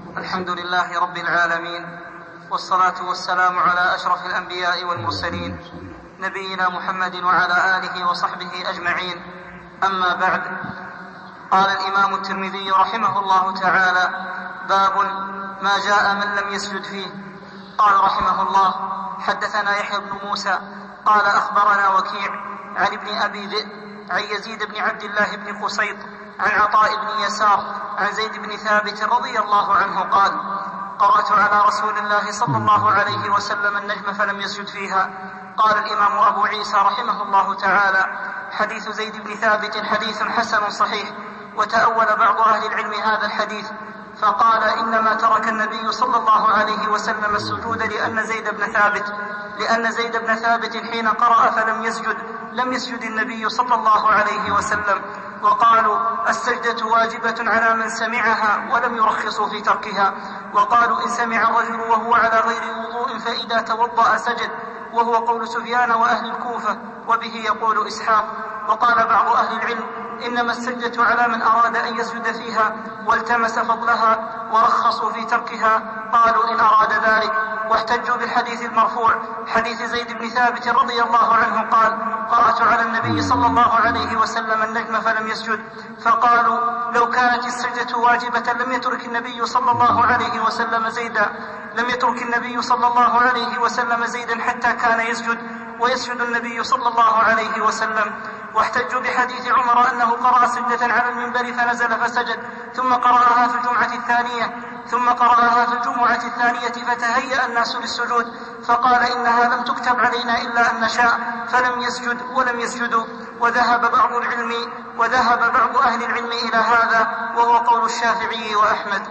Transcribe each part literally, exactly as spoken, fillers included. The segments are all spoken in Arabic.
الحمد لله رب العالمين، والصلاة والسلام على أشرف الأنبياء والمرسلين نبينا محمد وعلى آله وصحبه أجمعين. أما بعد، قال الإمام الترمذي رحمه الله تعالى: باب ما جاء من لم يسجد فيه. قال رحمه الله: حدثنا يحيى بن موسى قال أخبرنا وكيع عن ابن أبي ذئب عن يزيد بن عبد الله بن قسيط عن عطاء بن يسار عن زيد بن ثابت رضي الله عنه قال: قرأت على رسول الله صلى الله عليه وسلم النجم فلم يسجد فيها. قال الإمام أبو عيسى رحمه الله تعالى: حديث زيد بن ثابت حديث حسن صحيح. وتأول بعض أهل العلم هذا الحديث فقال: إنما ترك النبي صلى الله عليه وسلم السجود لأن زيد بن ثابت لأن زيد بن ثابت حين قرأ فلم يسجد لم يسجد النبي صلى الله عليه وسلم. وقالوا: السجدة واجبة على من سمعها ولم يرخصوا في تركها. وقالوا: إن سمع الرجل وهو على غير وضوء فإذا توضأ سجد، وهو قول سفيان وأهل الكوفة، وبه يقول إسحاق. وقال بعض أهل العلم: إنما السجدة على من أراد أن يسجد فيها والتمس فضلها، ورخصوا في تركها. قالوا: إن أراد ذلك. واحتجوا بالحديث المرفوع حديث زيد بن ثابت رضي الله عنه قال: قرأت على النبي صلى الله عليه وسلم النجم فلم يسجد. فقالوا: لو كانت السجدة واجبة لم يترك النبي صلى الله عليه وسلم زيدا لم يترك النبي صلى الله عليه وسلم زيدا حتى كان يسجد، ويسجد النبي صلى الله عليه وسلم. واحتجوا بحديث عمر أنه قرأ سجدة على المنبر فنزل فسجد، ثم قرأها في الجمعة الثانية ثم قرأها في الجمعة الثانية فتهيأ الناس للسجود، فقال: إنها لم تكتب علينا إلا أن نشاء، فلم يسجد ولم يسجدوا. وذهب بعض العلم وذهب بعض أهل العلم إلى هذا، وهو قول الشافعي وأحمد.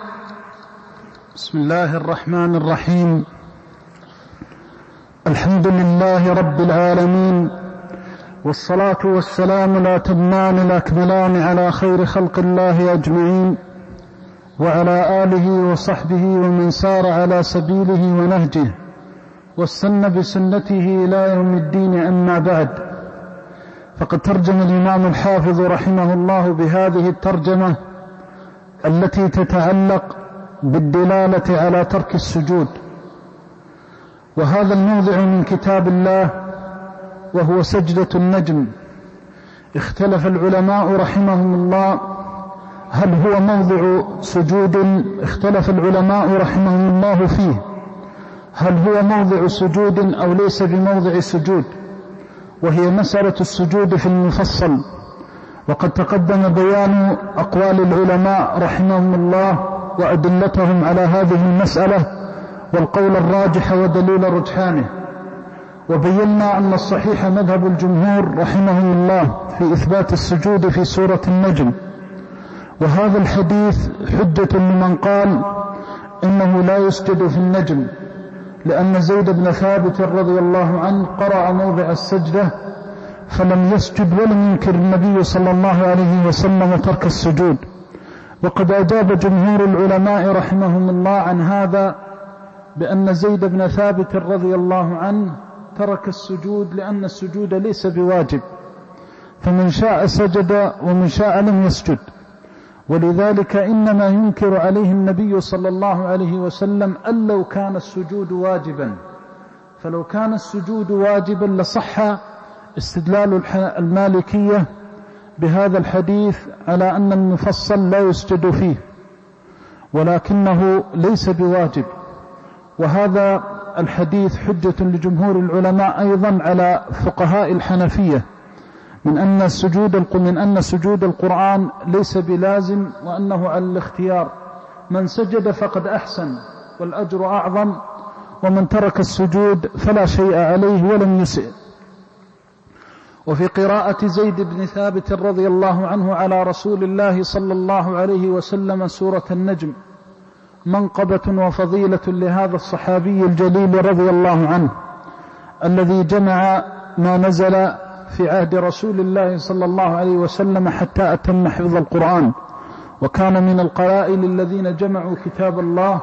بسم الله الرحمن الرحيم. الحمد لله رب العالمين، والصلاة والسلام الأتمان الأكملان على خير خلق الله أجمعين، وعلى آله وصحبه ومن سار على سبيله ونهجه واستنى بسنته إلى يوم الدين. أما بعد، فقد ترجم الإمام الحافظ رحمه الله بهذه الترجمة التي تتعلق بالدلالة على ترك السجود. وهذا الموضع من كتاب الله وهو سجدة النجم. اختلف العلماء رحمهم الله هل هو موضع سجود اختلف العلماء رحمهم الله فيه هل هو موضع سجود أو ليس بموضع سجود، وهي مسألة السجود في المفصل. وقد تقدم بيان أقوال العلماء رحمهم الله وأدلتهم على هذه المسألة والقول الراجح ودليل رجحانه. وبينا أن الصحيح مذهب الجمهور رحمهم الله في إثبات السجود في سورة النجم. وهذا الحديث حجة لمن قال إنه لا يسجد في النجم، لأن زيد بن ثابت رضي الله عنه قرأ موضع السجدة فلم يسجد، ولم ينكر النبي صلى الله عليه وسلم ترك السجود. وقد أجاب جمهور العلماء رحمهم الله عن هذا بأن زيد بن ثابت رضي الله عنه ترك السجود لأن السجود ليس بواجب، فمن شاء سجد ومن شاء لم يسجد. ولذلك إنما ينكر عليه النبي صلى الله عليه وسلم أن لو كان السجود واجبا، فلو كان السجود واجبا لصح استدلال المالكية بهذا الحديث على أن المفصل لا يسجد فيه، ولكنه ليس بواجب. وهذا الحديث حجة لجمهور العلماء أيضا على فقهاء الحنفية من أن السجود من أن سجود القرآن ليس بلازم، وأنه على الاختيار. من سجد فقد أحسن والأجر أعظم، ومن ترك السجود فلا شيء عليه ولم يسئ. وفي قراءة زيد بن ثابت رضي الله عنه على رسول الله صلى الله عليه وسلم سورة النجم منقبة وفضيلة لهذا الصحابي الجليل رضي الله عنه، الذي جمع ما نزل في عهد رسول الله صلى الله عليه وسلم حتى أتم حفظ القرآن. وكان من القلائل الذين جمعوا كتاب الله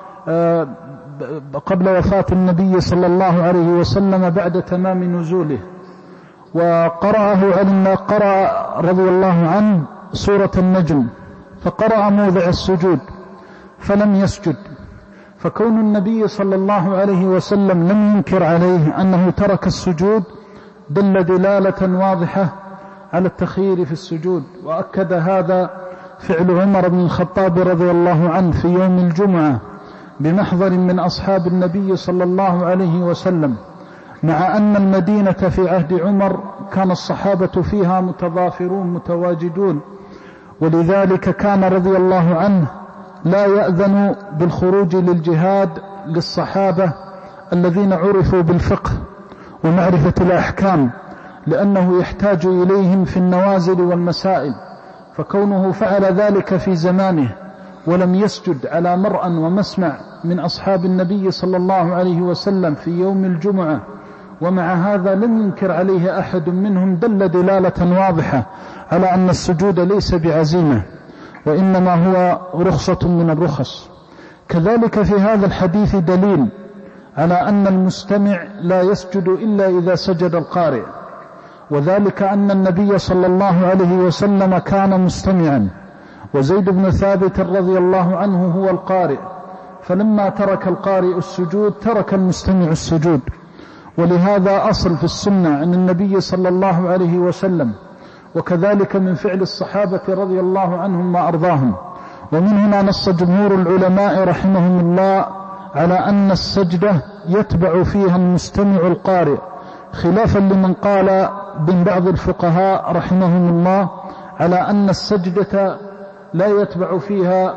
قبل وفاة النبي صلى الله عليه وسلم بعد تمام نزوله. وقرأه علم قرأ رضي الله عنه سورة النجم، فقرأ موضع السجود، فلم يسجد، فكون النبي صلى الله عليه وسلم لم ينكر عليه أنه ترك السجود دل دلالة واضحة على التخيير في السجود. وأكد هذا فعل عمر بن الخطاب رضي الله عنه في يوم الجمعة بمحضر من أصحاب النبي صلى الله عليه وسلم، مع أن المدينة في عهد عمر كان الصحابة فيها متضافرون متواجدون، ولذلك كان رضي الله عنه لا يأذن بالخروج للجهاد للصحابة الذين عرفوا بالفقه ومعرفة الأحكام، لأنه يحتاج إليهم في النوازل والمسائل. فكونه فعل ذلك في زمانه ولم يسجد على مرأى ومسمع من أصحاب النبي صلى الله عليه وسلم في يوم الجمعة، ومع هذا لم ينكر عليه أحد منهم، دل دلالة واضحة على أن السجود ليس بعزيمة، وإنما هو رخصة من الرخص. كذلك في هذا الحديث دليل على أن المستمع لا يسجد إلا إذا سجد القارئ، وذلك أن النبي صلى الله عليه وسلم كان مستمعا، وزيد بن ثابت رضي الله عنه هو القارئ، فلما ترك القارئ السجود ترك المستمع السجود. ولهذا أصل في السنة عن النبي صلى الله عليه وسلم، وكذلك من فعل الصحابة رضي الله عنهم وأرضاهم. ومن هنا نص جمهور العلماء رحمهم الله على أن السجدة يتبع فيها المستمع القارئ، خلافا لمن قال من بعض الفقهاء رحمهم الله على أن السجدة لا يتبع فيها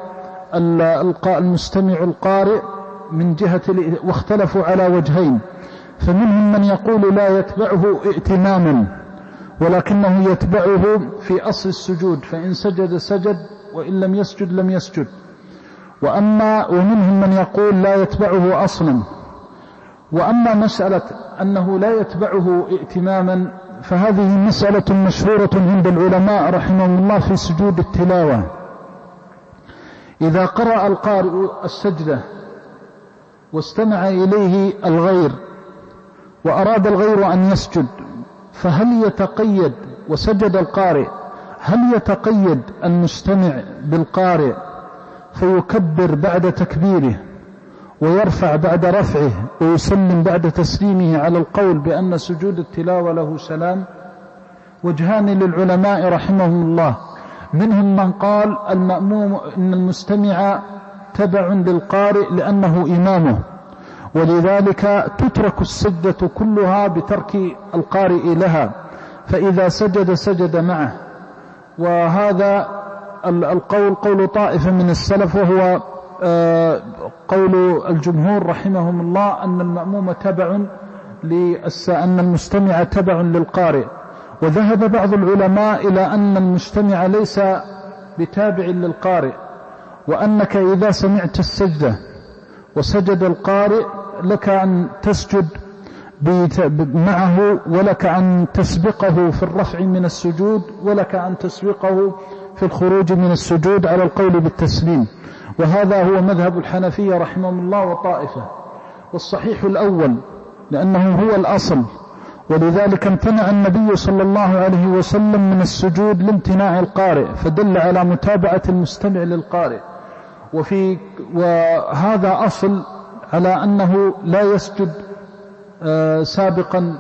المستمع القارئ من جهة، واختلفوا على وجهين. فمنهم من يقول لا يتبعه ائتماما، ولكنه يتبعه في أصل السجود، فإن سجد سجد وإن لم يسجد لم يسجد. وأما ومنهم من يقول لا يتبعه أصلا. وأما مسألة أنه لا يتبعه ائتماما فهذه مسألة مشهورة عند العلماء رحمهم الله في سجود التلاوة. إذا قرأ القارئ السجدة واستمع إليه الغير وأراد الغير أن يسجد، فهل يتقيد وسجد القارئ هل يتقيد المستمع بالقارئ فيكبر بعد تكبيره ويرفع بعد رفعه ويسلم بعد تسليمه على القول بأن سجود التلاوة له سلام؟ وجهان للعلماء رحمهم الله، منهم من قال المأموم إن المستمع تبع للقارئ لأنه إمامه، ولذلك تترك السجدة كلها بترك القارئ لها، فإذا سجد سجد معه. وهذا القول قول طائفة من السلف، وهو قول الجمهور رحمهم الله أن المأموم تبع أن المستمع تبع للقارئ. وذهب بعض العلماء إلى أن المستمع ليس بتابع للقارئ، وأنك إذا سمعت السجدة وسجد القارئ لك أن تسجد معه، ولك أن تسبقه في الرفع من السجود، ولك أن تسبقه في الخروج من السجود على القول بالتسليم. وهذا هو مذهب الحنفية رحمهم الله وطائفة، والصحيح الأول لأنه هو الأصل، ولذلك امتنع النبي صلى الله عليه وسلم من السجود لامتناع القارئ، فدل على متابعة المستمع للقارئ. وفي وهذا أصل على أنه لا يسجد سابقا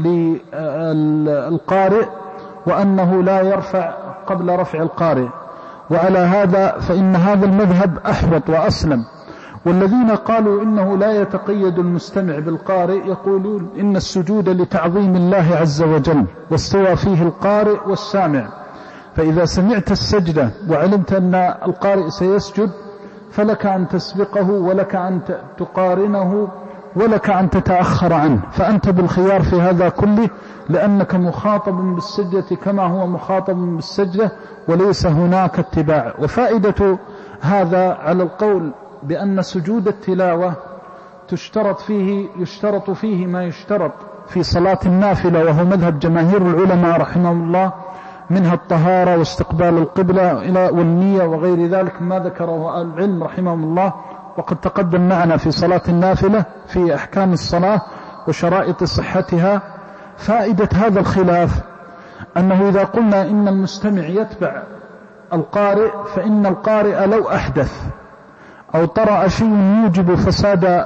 للقارئ، وأنه لا يرفع قبل رفع القارئ. وعلى هذا فإن هذا المذهب أحوط وأسلم. والذين قالوا إنه لا يتقيد المستمع بالقارئ يقولون إن السجود لتعظيم الله عز وجل، واستوى فيه القارئ والسامع، فإذا سمعت السجدة وعلمت أن القارئ سيسجد فلك أن تسبقه، ولك أن تقارنه، ولك أن تتأخر عنه، فأنت بالخيار في هذا كله، لأنك مخاطب بالسجدة كما هو مخاطب بالسجدة، وليس هناك اتباع. وفائدة هذا على القول بأن سجود التلاوة تشترط فيه يشترط فيه ما يشترط في صلاة النافلة، وهو مذهب جماهير العلماء رحمهم الله، منها الطهارة واستقبال القبلة والنية وغير ذلك ما ذكره العلم رحمهم الله، وقد تقدم معنا في صلاة النافلة في أحكام الصلاة وشرائط صحتها. فائدة هذا الخلاف أنه إذا قلنا إن المستمع يتبع القارئ، فإن القارئ لو أحدث أو طرأ شيء يوجب فساد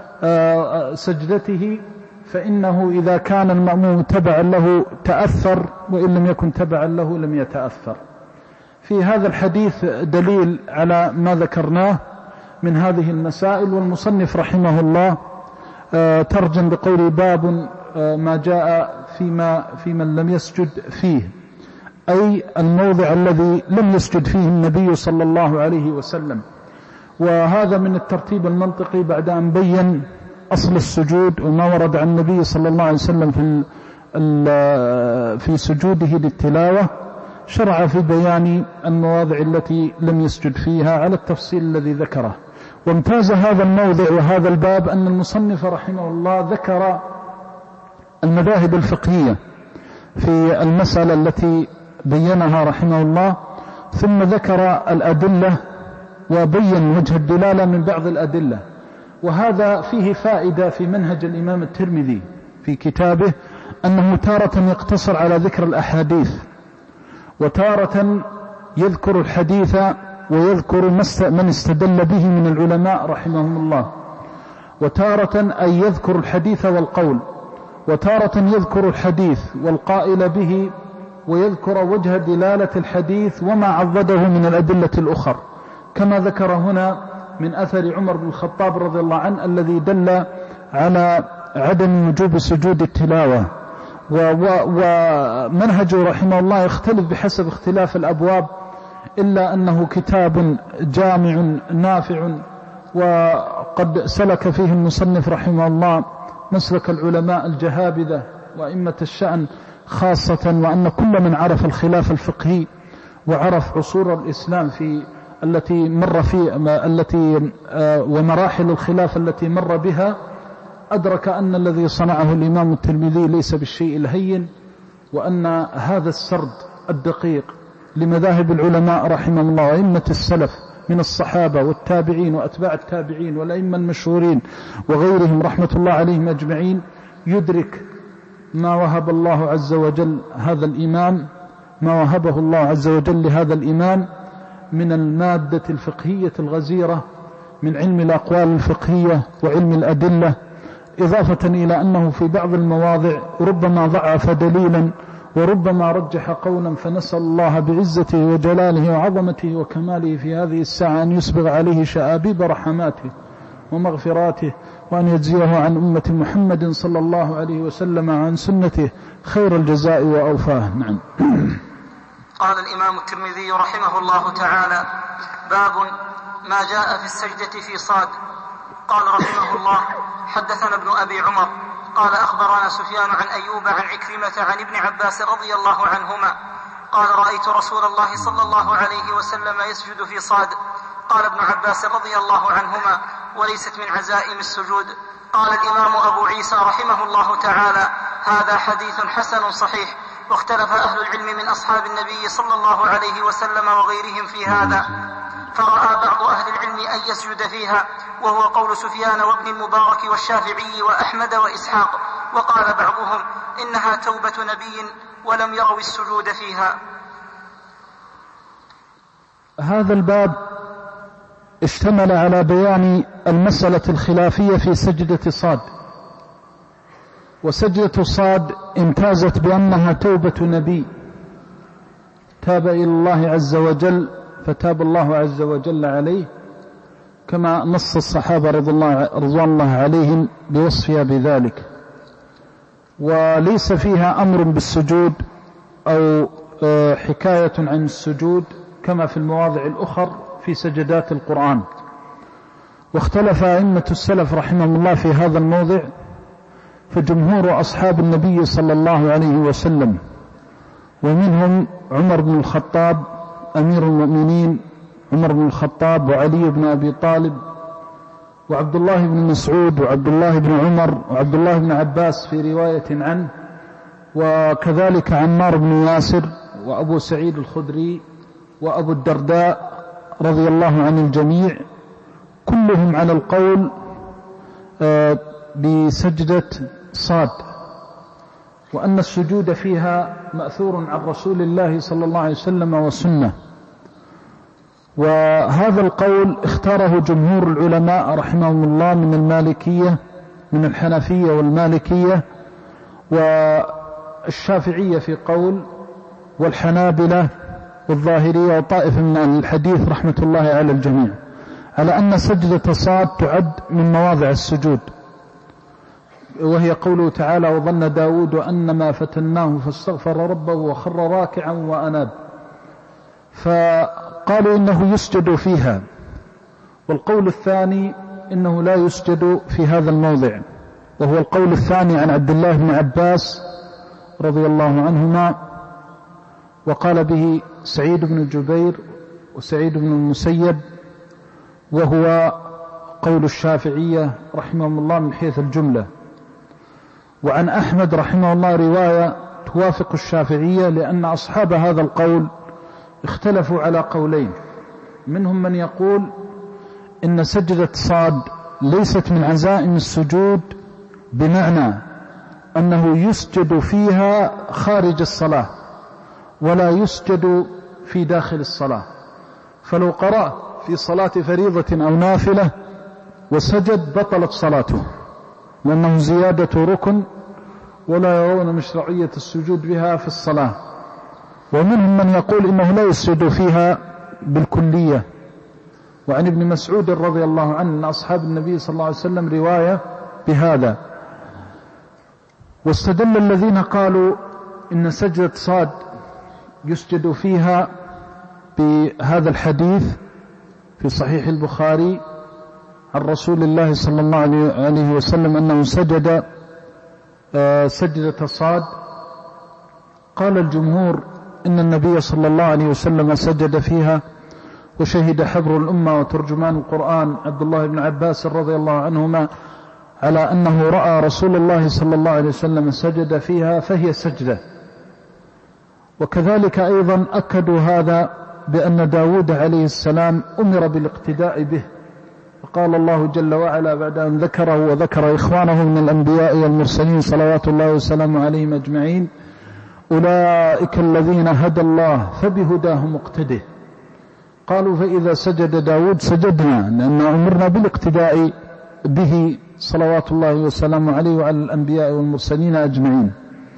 سجدته فإنه إذا كان المأموم تبعا له تأثر، وإن لم يكن تبعا له لم يتأثر. في هذا الحديث دليل على ما ذكرناه من هذه المسائل. والمصنف رحمه الله ترجم بقول باب ما جاء فيما في من لم يسجد فيه، أي الموضع الذي لم يسجد فيه النبي صلى الله عليه وسلم. وهذا من الترتيب المنطقي بعد أن بين أصل السجود وما ورد عن النبي صلى الله عليه وسلم في في سجوده للتلاوة، شرع في بيان المواضع التي لم يسجد فيها على التفصيل الذي ذكره. وامتاز هذا الموضع وهذا الباب أن المصنف رحمه الله ذكر المذاهب الفقهية في المسألة التي بينها رحمه الله، ثم ذكر الأدلة وبين وجه الدلالة من بعض الأدلة. وهذا فيه فائدة في منهج الإمام الترمذي في كتابه، أنه تارة يقتصر على ذكر الأحاديث، وتارة يذكر الحديث ويذكر من استدل به من العلماء رحمهم الله، وتارة أن يذكر الحديث والقول، وتارة يذكر الحديث والقائل به ويذكر وجه دلالة الحديث وما عضده من الأدلة الأخر، كما ذكر هنا من أثر عمر بن الخطاب رضي الله عنه الذي دل على عدم وجوب سجود التلاوة. ومنهجه رحمه الله يختلف بحسب اختلاف الأبواب، إلا أنه كتاب جامع نافع، وقد سلك فيه المصنف رحمه الله مسلك العلماء الجهابذة وأئمة الشأن خاصة، وأن كل من عرف الخلاف الفقهي وعرف عصور الإسلام في التي مر في التي ومراحل الخلاف التي مر بها، أدرك أن الذي صنعه الإمام الترمذي ليس بالشيء الهين، وأن هذا السرد الدقيق لمذاهب العلماء رحمهم الله وأئمة السلف من الصحابة والتابعين وأتباع التابعين والأئمة المشهورين وغيرهم رحمة الله عليهم أجمعين، يدرك ما وهب الله عز وجل هذا الإمام ما وهبه الله عز وجل لهذا الإمام من المادة الفقهية الغزيرة، من علم الأقوال الفقهية وعلم الأدلة، إضافة إلى أنه في بعض المواضع ربما ضعف دليلا وربما رجح قولا، فنسأل الله بعزته وجلاله وعظمته وكماله في هذه الساعة أن يسبغ عليه شآبيب رحماته ومغفراته، وأن يجزيه عن أمة محمد صلى الله عليه وسلم عن سنته خير الجزاء وأوفاه. نعم. قال الإمام الترمذي رحمه الله تعالى: باب ما جاء في السجدة في صاد. قال رحمه الله: حدثنا ابن أبي عمر قال أخبرنا سفيان عن أيوب عن عكرمة عن ابن عباس رضي الله عنهما قال: رأيت رسول الله صلى الله عليه وسلم يسجد في صاد. قال ابن عباس رضي الله عنهما: وليست من عزائم السجود. قال الإمام أبو عيسى رحمه الله تعالى: هذا حديث حسن صحيح، واختلف أهل العلم من أصحاب النبي صلى الله عليه وسلم وغيرهم في هذا، فرأى بعض أهل العلم أن يسجد فيها، وهو قول سفيان وابن المبارك والشافعي وأحمد وإسحاق. وقال بعضهم إنها توبة نبي ولم يروا السجود فيها. هذا الباب اشتمل على بيان المسألة الخلافية في سجدة صاد. وسجدة صاد امتازت بأنها توبة نبي تاب إلى الله عز وجل فتاب الله عز وجل عليه، كما نص الصحابة رضوان الله عليهم بوصفها بذلك. وليس فيها أمر بالسجود أو حكاية عن السجود كما في المواضع الأخر في سجدات القرآن. واختلف أئمة السلف رحمهم الله في هذا الموضع، فجمهور أصحاب النبي صلى الله عليه وسلم ومنهم عمر بن الخطاب أمير المؤمنين، عمر بن الخطاب وعلي بن أبي طالب وعبد الله بن مسعود وعبد الله بن عمر وعبد الله بن عباس في رواية عنه، وكذلك عمار بن ياسر وأبو سعيد الخدري وأبو الدرداء رضي الله عن الجميع، كلهم على القول بسجدة صاد، وأن السجود فيها مأثور عن رسول الله صلى الله عليه وسلم وسنة. وهذا القول اختاره جمهور العلماء رحمهم الله من المالكية من الحنفية والمالكية والشافعية في قول، والحنابلة والظاهرية وطائفة من الحديث رحمة الله على الجميع، على أن سجدة صاد تعد من مواضع السجود، وهي قوله تعالى: وظن داود أنما فتناه فاستغفر ربه وخر راكعا وأناب. فقالوا إنه يسجد فيها. والقول الثاني إنه لا يسجد في هذا الموضع، وهو القول الثاني عن عبد الله بن عباس رضي الله عنهما، وقال به سعيد بن جبير وسعيد بن المسيب، وهو قول الشافعية رحمهم الله من حيث الجملة. وعن أحمد رحمه الله رواية توافق الشافعية، لأن أصحاب هذا القول اختلفوا على قولين، منهم من يقول إن سجدة صاد ليست من عزائم السجود، بمعنى أنه يسجد فيها خارج الصلاة ولا يسجد في داخل الصلاة. فلو قرأ في صلاة فريضة أو نافلة وسجد بطلت صلاته، لأنه زيادة ركن ولا يرون مشروعية السجود بها في الصلاة. ومنهم من يقول إنه لا يسجد فيها بالكلية. وعن ابن مسعود رضي الله عنه أن أصحاب النبي صلى الله عليه وسلم رواية بهذا. واستدل الذين قالوا إن سجدة صاد يسجد فيها بهذا الحديث في صحيح البخاري عن رسول الله صلى الله عليه وسلم أنه سجد سجدة صاد. قال الجمهور إن النبي صلى الله عليه وسلم سجد فيها، وشهد حبر الأمة وترجمان القرآن عبد الله بن عباس رضي الله عنهما على أنه رأى رسول الله صلى الله عليه وسلم سجد فيها، فهي سجدة. وكذلك أيضا أكدوا هذا بأن داود عليه السلام أمر بالاقتداء به، فقال الله جل وعلا بعد أن ذكره وذكر إخوانه من الأنبياء والمرسلين صلوات الله وسلامه عليهم أجمعين: أولئك الذين هدى الله فبهداه مقتده. قالوا: فإذا سجد داود سجدنا، لأن أمرنا بالاقتداء به صلوات الله وسلامه عليه وعلى الأنبياء والمرسلين أجمعين.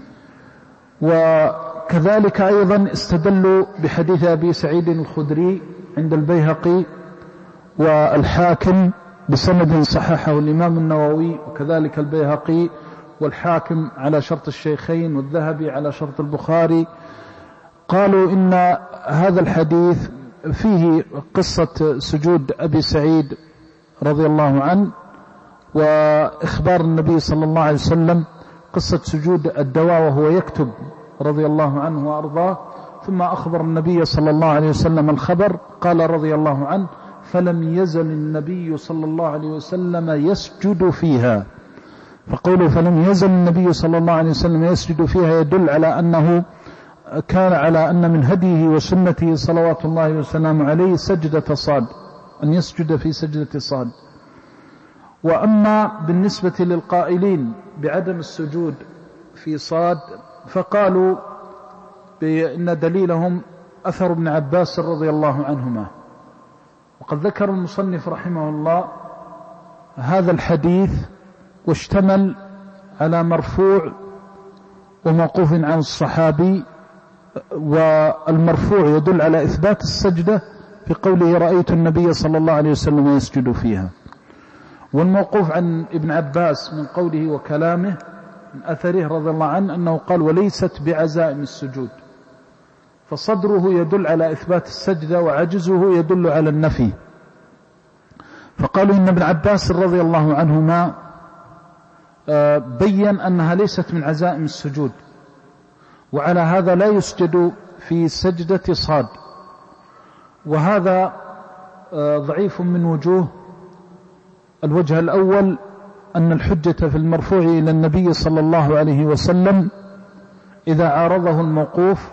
وكذلك أيضا استدلوا بحديث أبي سعيد الخدري عند البيهقي والحاكم بسند صححه الإمام النووي، وكذلك البيهقي والحاكم على شرط الشيخين والذهبي على شرط البخاري. قالوا إن هذا الحديث فيه قصة سجود أبي سعيد رضي الله عنه، وإخبار النبي صلى الله عليه وسلم قصة سجود الدواء وهو يكتب رضي الله عنه وأرضاه، ثم أخبر النبي صلى الله عليه وسلم الخبر. قال رضي الله عنه: فلم يزل النبي صلى الله عليه وسلم يسجد فيها. فقولوا فلم يزل النبي صلى الله عليه وسلم يسجد فيها يدل على أنه كان على أن من هديه وسنته صلوات الله وسلامه عليه سجدة صاد، أن يسجد في سجدة صاد. وأما بالنسبة للقائلين بعدم السجود في صاد، فقالوا بأن دليلهم أثر ابن عباس رضي الله عنهما. وقد ذكر المصنف رحمه الله هذا الحديث، واشتمل على مرفوع وموقوف عن الصحابي. والمرفوع يدل على إثبات السجدة في قوله: رأيت النبي صلى الله عليه وسلم يسجد فيها. والموقوف عن ابن عباس من قوله وكلامه من أثره رضي الله عنه أنه قال: وليست بعزائم السجود. فصدره يدل على إثبات السجدة، وعجزه يدل على النفي. فقالوا إن ابن عباس رضي الله عنهما بيّن أنها ليست من عزائم السجود، وعلى هذا لا يسجد في سجدة صاد. وهذا ضعيف من وجوه. الوجه الأول أن الحجة في المرفوع إلى النبي صلى الله عليه وسلم إذا عارضه الموقوف.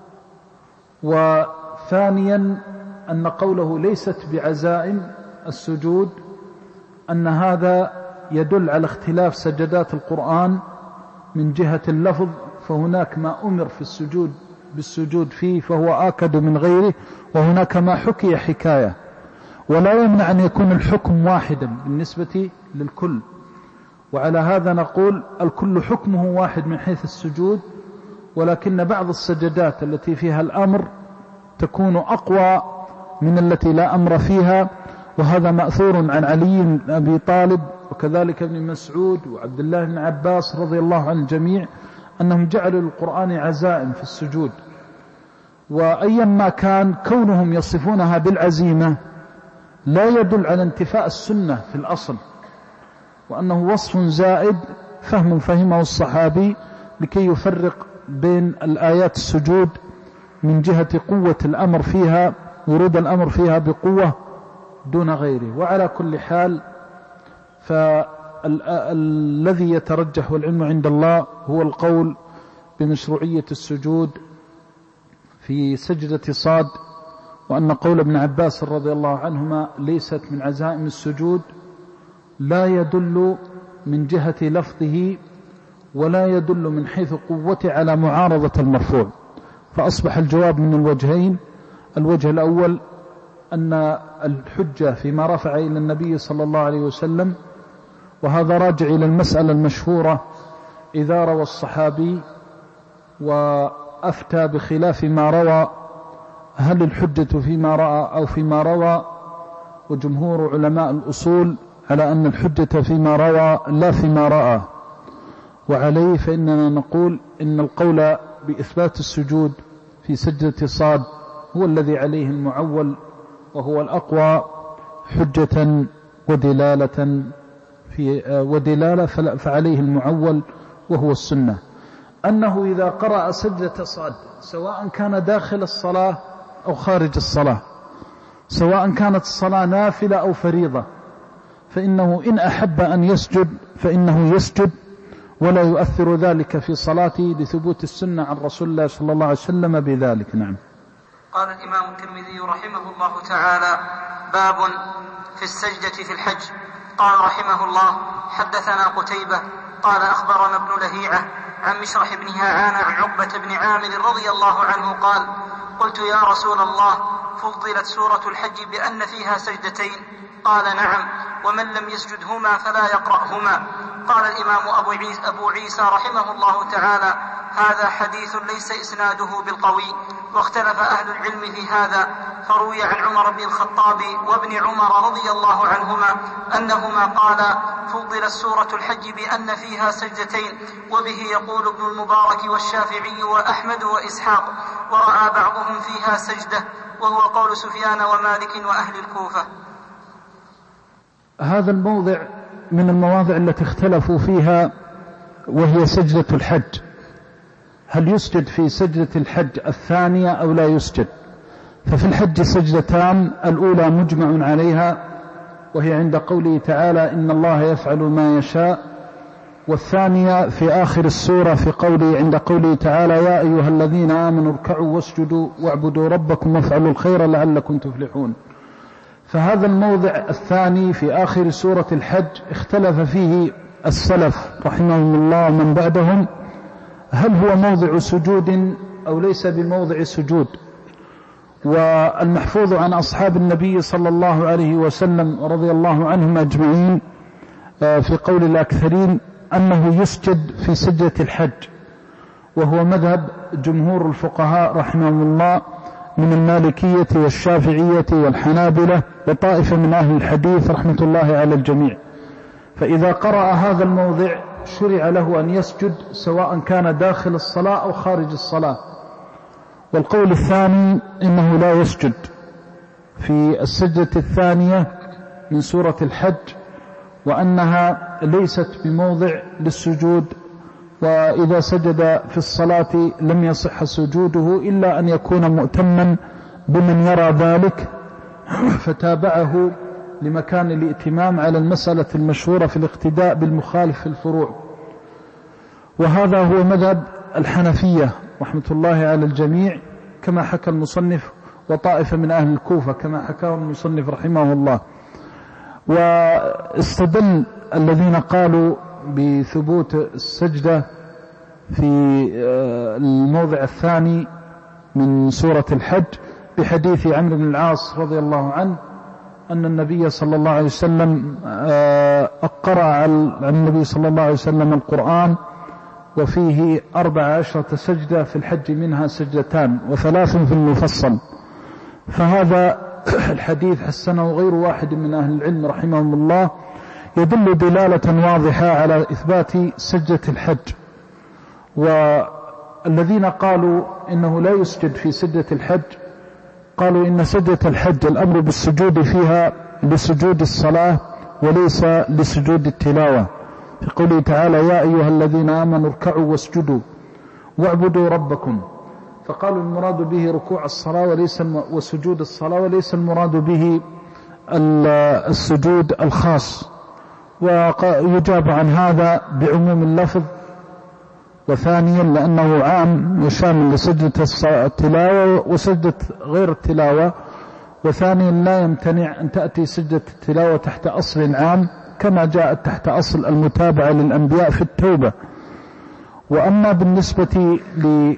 وثانيا أن قوله ليست بعزائم السجود أن هذا يدل على اختلاف سجدات القرآن من جهة اللفظ، فهناك ما أمر في السجود بالسجود فيه فهو آكد من غيره، وهناك ما حكي حكاية، ولا يمنع أن يكون الحكم واحدا بالنسبة للكل. وعلى هذا نقول الكل حكمه واحد من حيث السجود، ولكن بعض السجدات التي فيها الأمر تكون أقوى من التي لا أمر فيها، وهذا مأثور عن علي بن أبي طالب وكذلك ابن مسعود وعبد الله بن عباس رضي الله عن الجميع أنهم جعلوا القرآن عزائم في السجود. وأيا ما كان كونهم يصفونها بالعزيمة لا يدل على انتفاء السنة في الأصل، وأنه وصف زائد فهم فهمه الصحابي لكي يفرق بين الآيات السجود من جهة قوة الأمر فيها، ورود الأمر فيها بقوة دون غيره. وعلى كل حال فالذي يترجح والعلم عند الله هو القول بمشروعية السجود في سجدة صاد، وأن قول ابن عباس رضي الله عنهما ليست من عزائم السجود لا يدل من جهة لفظه ولا يدل من حيث قوته على معارضة المرفوع. فأصبح الجواب من الوجهين: الوجه الأول أن الحجة فيما رفع إلى النبي صلى الله عليه وسلم، وهذا راجع إلى المسألة المشهورة: إذا روى الصحابي وأفتى بخلاف ما روى هل الحجة فيما رأى أو فيما روى؟ وجمهور علماء الأصول على أن الحجة فيما روى لا فيما رأى. وعليه فإننا نقول إن القول بإثبات السجود في سجدة صاد هو الذي عليه المعول، وهو الأقوى حجة ودلالة في ودلالة فعليه المعول وهو السنة. أنه إذا قرأ سجدة صاد سواء كان داخل الصلاة أو خارج الصلاة، سواء كانت الصلاة نافلة أو فريضة، فإنه إن أحب أن يسجد فإنه يسجد، ولا يؤثر ذلك في صلاته لثبوت السنة عن رسول الله صلى الله عليه وسلم بذلك. نعم. قال الإمام الترمذي رحمه الله تعالى: باب في السجدة في الحج. قال رحمه الله: حدثنا قتيبة قال أخبرنا ابن لهيعة عن مشرح بن هاعان عن عقبة بن عامر رضي الله عنه قال: قلت يا رسول الله فضلت سورة الحج بأن فيها سجدتين؟ قال: نعم، ومن لم يسجدهما فلا يقرأهما. قال الإمام أبو عيسى, أبو عيسى رحمه الله تعالى: هذا حديث ليس إسناده بالقوي، واختلف أهل العلم في هذا، فروي عن عمر بن الخطاب وابن عمر رضي الله عنهما أنهما قالا: فضلت سورة الحج بأن فيها سجدتين، وبه يقول ابن المبارك والشافعي وأحمد وإسحاق، ورأى بعضهم فيها سجدة، وهو قول سفيان ومالك وأهل الكوفة. هذا الموضع من المواضع التي اختلفوا فيها، وهي سجدة الحج. هل يسجد في سجدة الحج الثانية أو لا يسجد؟ ففي الحج سجدتان: الأولى مجمع عليها وهي عند قوله تعالى: إن الله يفعل ما يشاء، والثانية في آخر السورة في قوله عند قوله تعالى: يا أيها الذين آمنوا اركعوا واسجدوا واعبدوا ربكم وافعلوا الخير لعلكم تفلحون. فهذا الموضع الثاني في آخر سورة الحج اختلف فيه السلف رحمهم الله ومن بعدهم، هل هو موضع سجود أو ليس بموضع سجود. والمحفوظ عن أصحاب النبي صلى الله عليه وسلم رضي الله عنهم أجمعين في قول الأكثرين أنه يسجد في سجدة الحج، وهو مذهب جمهور الفقهاء رحمهم الله من المالكية والشافعية والحنابلة وطائفة من أهل الحديث رحمة الله على الجميع. فإذا قرأ هذا الموضع شرع له أن يسجد سواء كان داخل الصلاة أو خارج الصلاة. والقول الثاني إنه لا يسجد في السجدة الثانية من سورة الحج، وأنها ليست بموضع للسجود، وإذا سجد في الصلاة لم يصح سجوده إلا أن يكون مؤتما بمن يرى ذلك فتابعه لمكان الائتمام على المسألة المشهورة في الاقتداء بالمخالف في الفروع. وهذا هو مذهب الحنفية رحمة الله على الجميع كما حكى المصنف، وطائفة من أهل الكوفة كما حكاه المصنف رحمه الله. واستدل الذين قالوا بثبوت السجدة في الموضع الثاني من سورة الحج بحديث عمرو بن العاص رضي الله عنه أن النبي صلى الله عليه وسلم قرأ على النبي صلى الله عليه وسلم القرآن وفيه أربع عشرة سجدة في الحج منها سجدتان وثلاث في المفصل. فهذا الحديث حسنه غير واحد من أهل العلم رحمهم الله، يدل دلالة واضحة على إثبات سجدة الحج. والذين قالوا إنه لا يسجد في سجدة الحج قالوا إن سجدة الحج الأمر بالسجود فيها لسجود الصلاة وليس لسجود التلاوة، في قوله تعالى يا أيها الذين آمنوا اركعوا واسجدوا واعبدوا ربكم، فقالوا المراد به ركوع الصلاة وليس وسجود الصلاة وليس المراد به السجود الخاص. ويجاب عن هذا بعموم اللفظ، وثانيا لأنه عام وشامل لسجدة التلاوة وسجدة غير التلاوة، وثانيا لا يمتنع أن تأتي سجدة التلاوة تحت أصل عام كما جاءت تحت أصل المتابعة للأنبياء في التوبة. وأما بالنسبة ل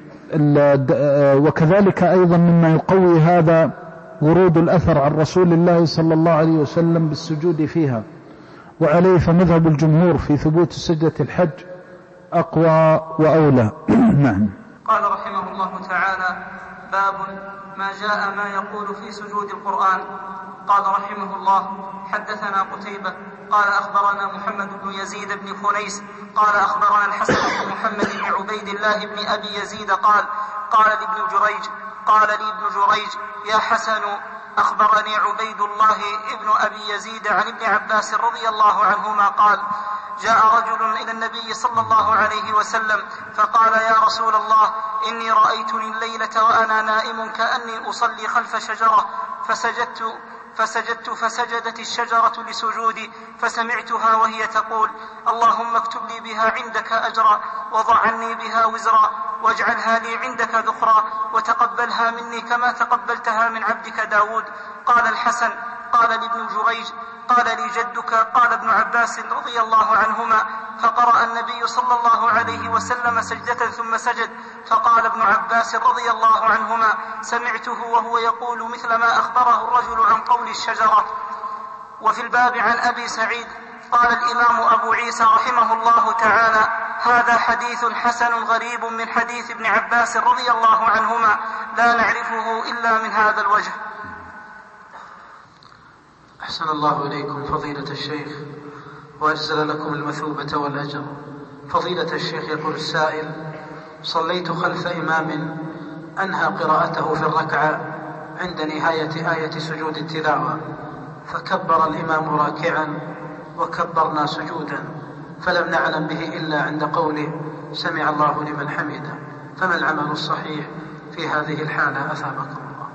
وكذلك أيضا مما يقوي هذا ورود الأثر عن رسول الله صلى الله عليه وسلم بالسجود فيها، وعليه فمذهب الجمهور في ثبوت سجدة الحج أقوى وأولى. نعم. قال رحمه الله تعالى باب ما جاء ما يقول في سجود القرآن. قال رحمه الله حدثنا قتيبة قال أخبرنا محمد بن يزيد بن فنيس قال أخبرنا الحسن بن محمد بن عبيد الله بن أبي يزيد قال قال لابن جريج قال لي ابن جريج يا حسن أخبرني عبيد الله ابن أبي يزيد عن ابن عباس رضي الله عنهما قال جاء رجل إلى النبي صلى الله عليه وسلم فقال يا رسول الله إني رأيتني الليلة وأنا نائم كأني أصلي خلف شجرة فسجدت فسجدت فسجدت الشجرة لسجودي فسمعتها وهي تقول اللهم اكتب لي بها عندك أجرا وضع عني بها وزرا واجعلها لي عندك ذخرا وتقبلها مني كما تقبلتها من عبدك داود. قال الحسن قال لابن جريج قال لي جدك قال ابن عباس رضي الله عنهما فقرأ النبي صلى الله عليه وسلم سجدة ثم سجد فقال ابن عباس رضي الله عنهما سمعته وهو يقول مثل ما أخبره الرجل عن قول الشجرة. وفي الباب عن أبي سعيد قال الإمام أبو عيسى رحمه الله تعالى هذا حديث حسن غريب من حديث ابن عباس رضي الله عنهما لا نعرفه إلا من هذا الوجه. أحسن الله إليكم فضيلة الشيخ وأجزل لكم المثوبة والأجر. فضيلة الشيخ يقول السائل صليت خلف إمام أنهى قراءته في الركعة عند نهاية آية سجود التلاوة فكبر الإمام راكعا وكبرنا سجودا فلم نعلم به إلا عند قوله سمع الله لمن حمده، فما العمل الصحيح في هذه الحالة أثابكم الله؟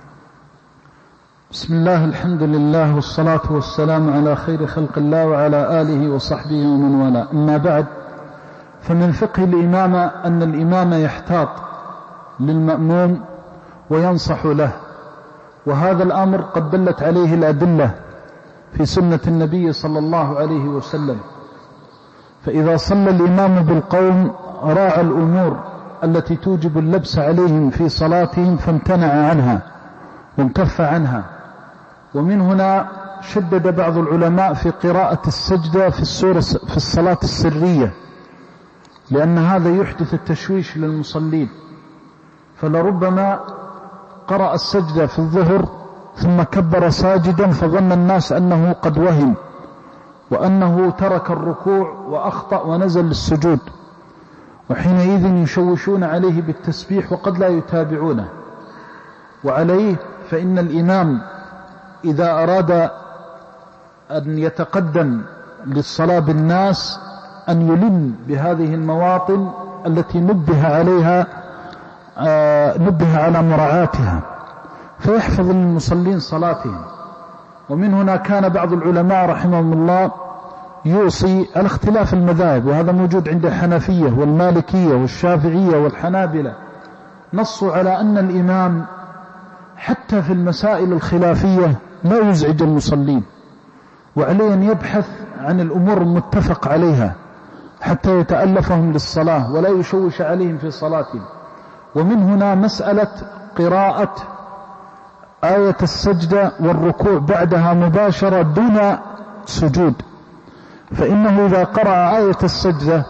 بسم الله الحمد لله والصلاة والسلام على خير خلق الله وعلى آله وصحبه ومن والاه. أما بعد، فمن فقه الإمامة أن الإمام يحتاط للمأموم وينصح له، وهذا الأمر قد دلت عليه الأدلة في سنة النبي صلى الله عليه وسلم. فإذا صلى الإمام بالقوم راعى الأمور التي توجب اللبس عليهم في صلاتهم فامتنع عنها وانكف عنها. ومن هنا شدد بعض العلماء في قراءة السجدة في السورة في الصلاة السرية، لأن هذا يحدث التشويش للمصلين، فلربما قرأ السجدة في الظهر ثم كبر ساجدا فظن الناس أنه قد وهم وأنه ترك الركوع وأخطأ ونزل للسجود، وحينئذ يشوشون عليه بالتسبيح وقد لا يتابعونه. وعليه فإن الإمام إذا أراد أن يتقدم للصلاة بالناس أن يلم بهذه المواطن التي نبه عليها آه نبه على مراعاتها فيحفظ للمصلين صلاتهم. ومن هنا كان بعض العلماء رحمهم الله يوصي على اختلاف المذاهب، وهذا موجود عند الحنفية والمالكية والشافعية والحنابلة، نصوا على أن الإمام حتى في المسائل الخلافية لا يزعج المصلين، وعليه أن يبحث عن الأمور المتفق عليها حتى يتألفهم للصلاة ولا يشوش عليهم في صلاتهم. ومن هنا مسألة قراءة آية السجدة والركوع بعدها مباشرة دون سجود، فإنه إذا قرأ آية السجدة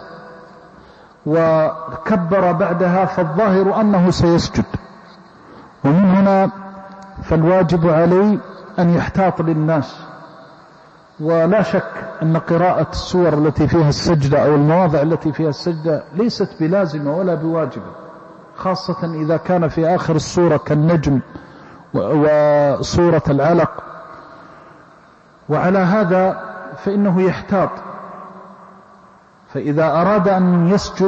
وكبر بعدها فالظاهر أنه سيسجد، ومن هنا فالواجب عليه أن يحتاط للناس. ولا شك أن قراءة السور التي فيها السجدة أو المواضع التي فيها السجدة ليست بلازمة ولا بواجبة، خاصة إذا كان في آخر السورة كالنجم وسورة العلق. وعلى هذا فإنه يحتاط، فإذا أراد أن يسجد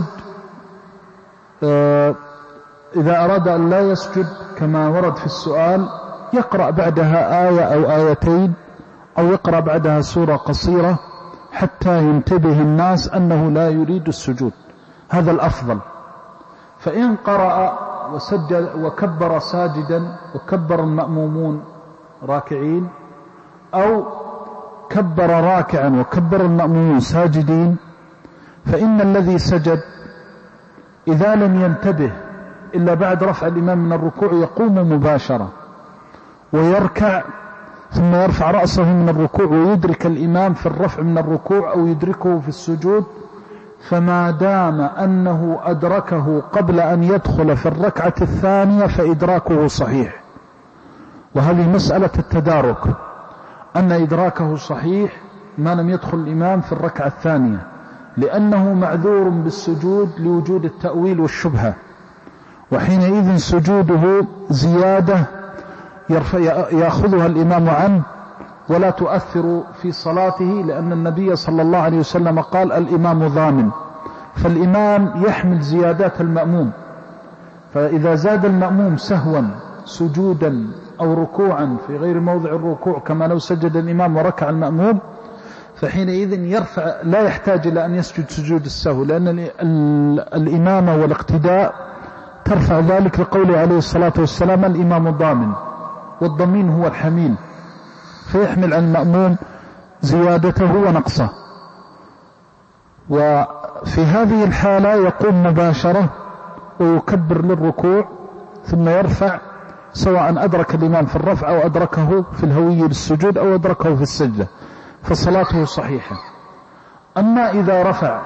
إذا أراد أن لا يسجد كما ورد في السؤال يقرأ بعدها آية أو آيتين، أو يقرأ بعدها سورة قصيرة حتى ينتبه الناس أنه لا يريد السجود، هذا الأفضل. فإن قرأ وسجد وكبر ساجدا وكبر المأمومون راكعين، أو كبر راكعا وكبر المأمومون ساجدين، فإن الذي سجد إذا لم ينتبه إلا بعد رفع الإمام من الركوع يقوم مباشرة ويركع، ثم يرفع رأسه من الركوع ويدرك الإمام في الرفع من الركوع أو يدركه في السجود، فما دام أنه أدركه قبل أن يدخل في الركعة الثانية فإدراكه صحيح. وهذه مسألة التدارك، أن إدراكه صحيح ما لم يدخل الإمام في الركعة الثانية، لأنه معذور بالسجود لوجود التأويل والشبهة، وحينئذ سجوده زيادة يأخذها الإمام عنه ولا تؤثر في صلاته، لأن النبي صلى الله عليه وسلم قال الإمام ضامن، فالإمام يحمل زيادات المأموم. فإذا زاد المأموم سهوا سجودا أو ركوعا في غير موضع الركوع كما لو سجد الإمام وركع المأموم، فحينئذ يرفع لا يحتاج إلى أن يسجد سجود السهو، لأن الإمامة والاقتداء ترفع ذلك لقوله عليه الصلاة والسلام الإمام ضامن، والضمين هو الحميل، فيحمل عن المأموم زيادته ونقصه. وفي هذه الحالة يقوم مباشرة ويكبر للركوع ثم يرفع، سواء أدرك الإمام في الرفع أو أدركه في الهوي للسجود أو أدركه في السجدة، فصلاته صحيحة. أما إذا رفع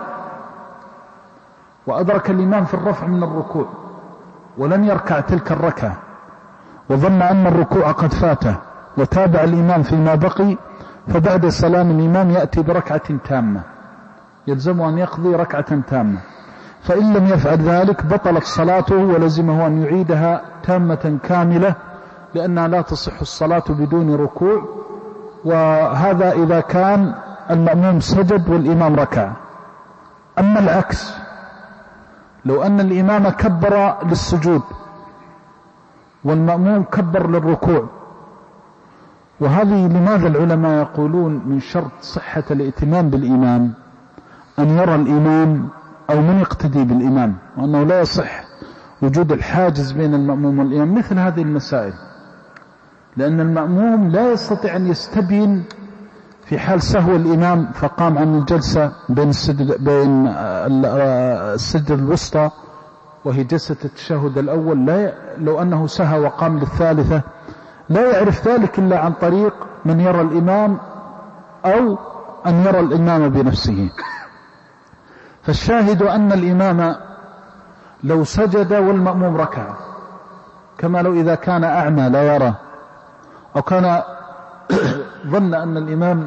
وأدرك الإمام في الرفع من الركوع ولم يركع تلك الركعة وظن أن الركوع قد فاته وتابع الإمام فيما بقي، فبعد سلام الإمام يأتي بركعة تامة، يلزم أن يقضي ركعة تامة. فإن لم يفعل ذلك بطلت صلاته ولزمه أن يعيدها تامة كاملة، لأنها لا تصح الصلاة بدون ركوع. وهذا إذا كان المأموم سجد والإمام ركع. أما العكس، لو أن الإمام كبر للسجود والمأموم كبر للركوع، وهذه لماذا العلماء يقولون من شرط صحة الائتمام بالإمام أن يرى الإمام أو من يقتدي بالإمام، وأنه لا يصح وجود الحاجز بين المأموم والإمام مثل هذه المسائل، لأن المأموم لا يستطيع أن يستبين في حال سهو الإمام فقام عن الجلسة بين السجد بين السجدة الوسطى وهي جلسة التشهد الأول، لا لو أنه سهى وقام للثالثة لا يعرف ذلك إلا عن طريق من يرى الإمام أو أن يرى الإمام بنفسه. فالشاهد أن الإمام لو سجد والمأموم ركع، كما لو إذا كان أعمى لا يرى، أو كان ظن أن الإمام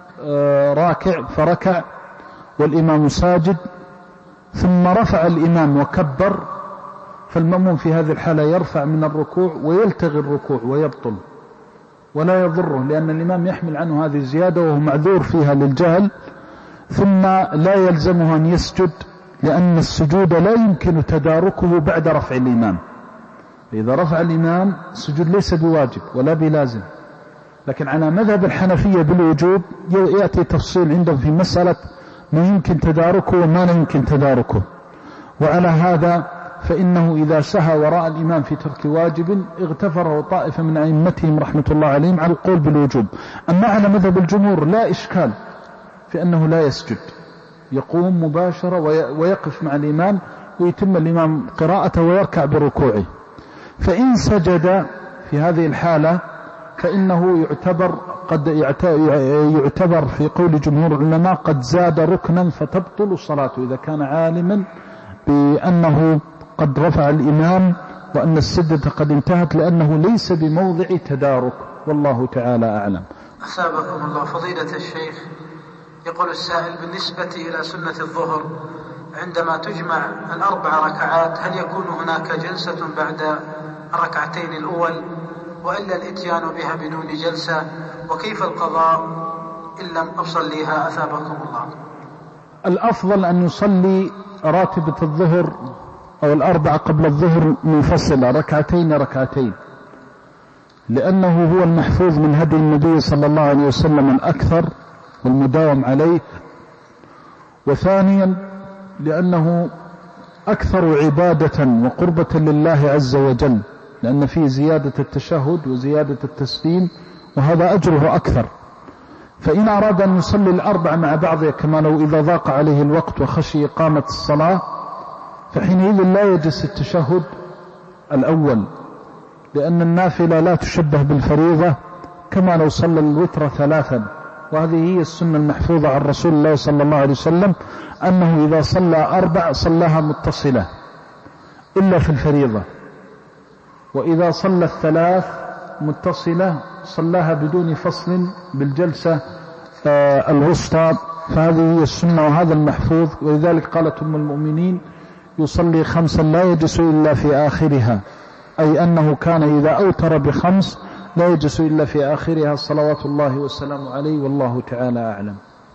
راكع فركع والإمام ساجد ثم رفع الإمام وكبر، فالمأموم في هذه الحالة يرفع من الركوع ويلتغي الركوع ويبطل ولا يضره، لأن الإمام يحمل عنه هذه الزيادة وهو معذور فيها للجهل. ثم لا يلزمه أن يسجد، لأن السجود لا يمكن تداركه بعد رفع الإمام. إذا رفع الإمام السجود ليس بواجب ولا بلازم، لكن على مذهب الحنفية بالوجوب يأتي تفصيل عندهم في مسألة ما يمكن تداركه وما لا يمكن تداركه. وعلى هذا فإنه إذا سهى وراء الإمام في ترك واجب اغتفره طائفة من أئمتهم رحمة الله عليهم على القول بالوجوب. أما على مذهب الجمهور لا إشكال في أنه لا يسجد، يقوم مباشرة ويقف مع الإمام ويتم الإمام قراءته ويركع بركوعه. فإن سجد في هذه الحالة فإنه يعتبر قد يعتبر في قول جمهور العلماء قد زاد ركنا فتبطل صلاته إذا كان عالما بأنه قد رفع الإمام وأن السجدة قد انتهت، لأنه ليس بموضع تدارك، والله تعالى أعلم. أثابكم الله. فضيلة الشيخ، يقول السائل: بالنسبة إلى سنة الظهر عندما تجمع الأربع ركعات هل يكون هناك جلسة بعد الركعتين الأول وإلا الإتيان بها بدون جلسة؟ وكيف القضاء إن لم أصليها أثابكم الله؟ الأفضل أن يصلي راتبة الظهر أو الأربعة قبل الظهر منفصلة ركعتين ركعتين، لأنه هو المحفوظ من هدي النبي صلى الله عليه وسلم الأكثر والمداوم عليه، وثانيا لأنه أكثر عبادة وقربة لله عز وجل، لأن فيه زيادة التشهد وزيادة التسليم وهذا أجره أكثر. فإن أراد أن يصلي الأربعة مع بعضها كما لو إذا ضاق عليه الوقت وخشي إقامة الصلاة فحينئذ لا يجلس التشهد الأول، لأن النافلة لا تشبه بالفريضة كما لو صلى الوتر ثلاثا، وهذه هي السنة المحفوظة عن رسول الله صلى الله عليه وسلم أنه إذا صلى أربع صلاها متصلة إلا في الفريضة، وإذا صلى الثلاث متصلة صلاها بدون فصل بالجلسة الوسطى، فهذه هي السنة وهذا المحفوظ. ولذلك قالت أم المؤمنين: يصلي خمسا لا يجلس إلا في آخرها، أي أنه كان إذا أوتر بخمس لا يجلس إلا في آخرها صلوات الله والسلام عليه، والله تعالى أعلم.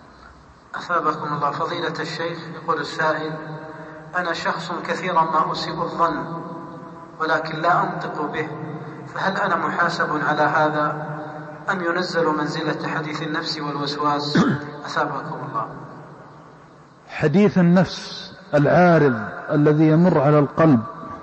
أثابكم الله. فضيلة الشيخ، يقول السائل: أنا شخص كثيرا ما أسيء الظن ولكن لا أنطق به، فهل أنا محاسب على هذا أم ينزل منزلة حديث النفس والوسواس؟ أثابكم الله. حديث النفس العارض الذي يمر على القلب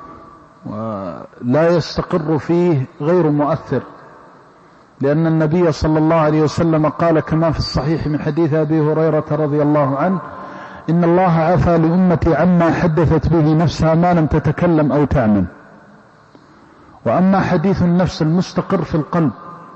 ولا يستقر فيه غير مؤثر، لأن النبي صلى الله عليه وسلم قال كما في الصحيح من حديث أبي هريرة رضي الله عنه: إن الله عفى لأمتي عما حدثت به نفسها ما لم تتكلم أو تعمل. وأما حديث النفس المستقر في القلب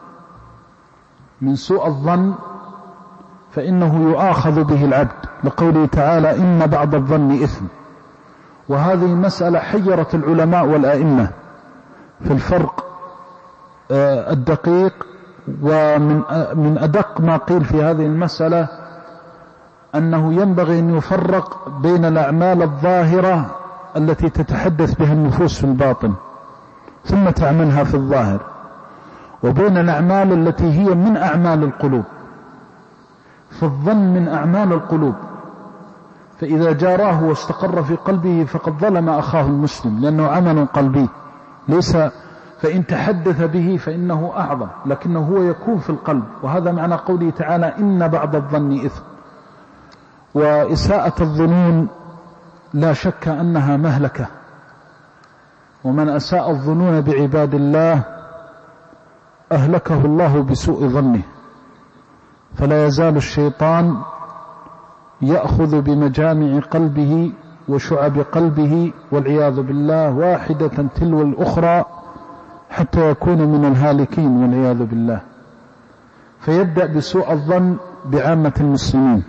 من سوء الظن فإنه يؤاخذ به العبد، لقوله تعالى: إن بعض الظن إثم. وهذه مسألة حيرت العلماء والآئمة في الفرق الدقيق، ومن من أدق ما قيل في هذه المسألة أنه ينبغي أن يفرق بين الأعمال الظاهرة التي تتحدث بها النفوس في الباطن ثم تعملها في الظاهر، وبين الأعمال التي هي من أعمال القلوب. فالظن من أعمال القلوب، فإذا جاراه واستقر في قلبه فقد ظلم أخاه المسلم، لأنه عمل قلبي ليس، فإن تحدث به فإنه أعظم، لكنه هو يكون في القلب. وهذا معنى قوله تعالى: إن بعض الظن إثم. وإساءة الظنون لا شك أنها مهلكة، ومن أساء الظنون بعباد الله أهلكه الله بسوء ظنه. فلا يزال الشيطان يأخذ بمجامع قلبه وشعب قلبه والعياذ بالله واحدة تلو الأخرى حتى يكون من الهالكين والعياذ بالله. فيبدأ بسوء الظن بعامة المسلمين،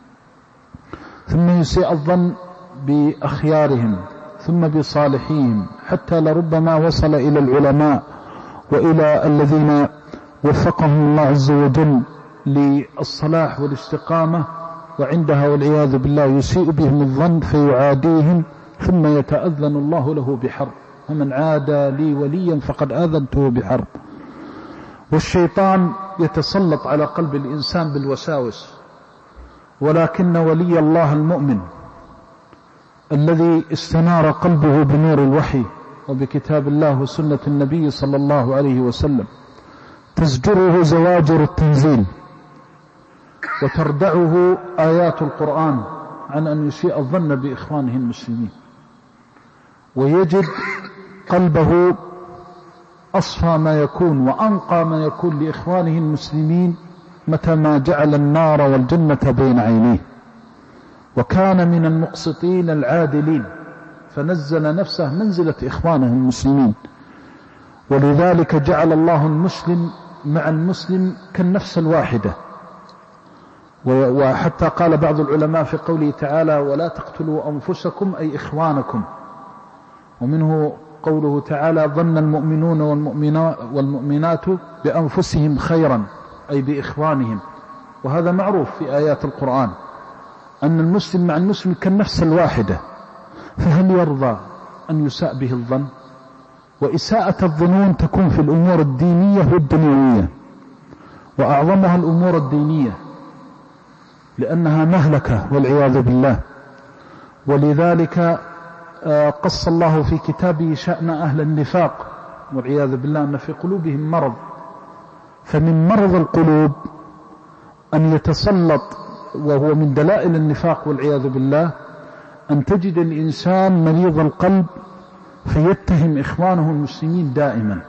ثم يسيء الظن بأخيارهم، ثم بصالحيهم، حتى لربما وصل إلى العلماء وإلى الذين وفقهم الله عز وجل للصلاح والاستقامة، وعندها والعياذ بالله يسيء بهم الظن فيعاديهم، ثم يتأذن الله له بحرب: ومن عادى لي وليا فقد آذنته بحرب. والشيطان يتسلط على قلب الإنسان بالوساوس، ولكن ولي الله المؤمن الذي استنار قلبه بنور الوحي وبكتاب الله وسنة النبي صلى الله عليه وسلم تزجره زواجر التنزيل، وتردعه آيات القرآن عن أن يسيء الظن بإخوانه المسلمين، ويجد قلبه أصفى ما يكون وأنقى ما يكون لإخوانه المسلمين متى ما جعل النار والجنة بين عينيه. وكان من المقسطين العادلين، فنزل نفسه منزلة إخوانه المسلمين ولذلك جعل الله المسلم مع المسلم كالنفس الواحدة. وحتى قال بعض العلماء في قوله تعالى ولا تقتلوا أنفسكم أي إخوانكم، ومنه قوله تعالى ظن المؤمنون والمؤمنات بأنفسهم خيرا أي بإخوانهم. وهذا معروف في آيات القرآن أن المسلم مع المسلم كالنفس الواحدة. فهل يرضى أن يساء به الظن؟ وإساءة الظنون تكون في الأمور الدينية والدنيوية، وأعظمها الأمور الدينية لأنها مهلكة والعياذ بالله. ولذلك قص الله في كتابه شأن أهل النفاق والعياذ بالله أن في قلوبهم مرض. فمن مرض القلوب أن يتسلط، وهو من دلائل النفاق والعياذ بالله، أن تجد الإنسان مريض القلب فيتهم إخوانه المسلمين دائما،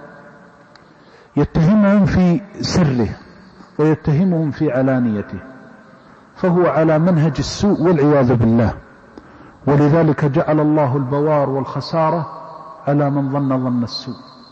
يتهمهم في سره ويتهمهم في علانيته، فهو على منهج السوء والعياذ بالله. ولذلك جعل الله البوار والخسارة على من ظن ظن السوء،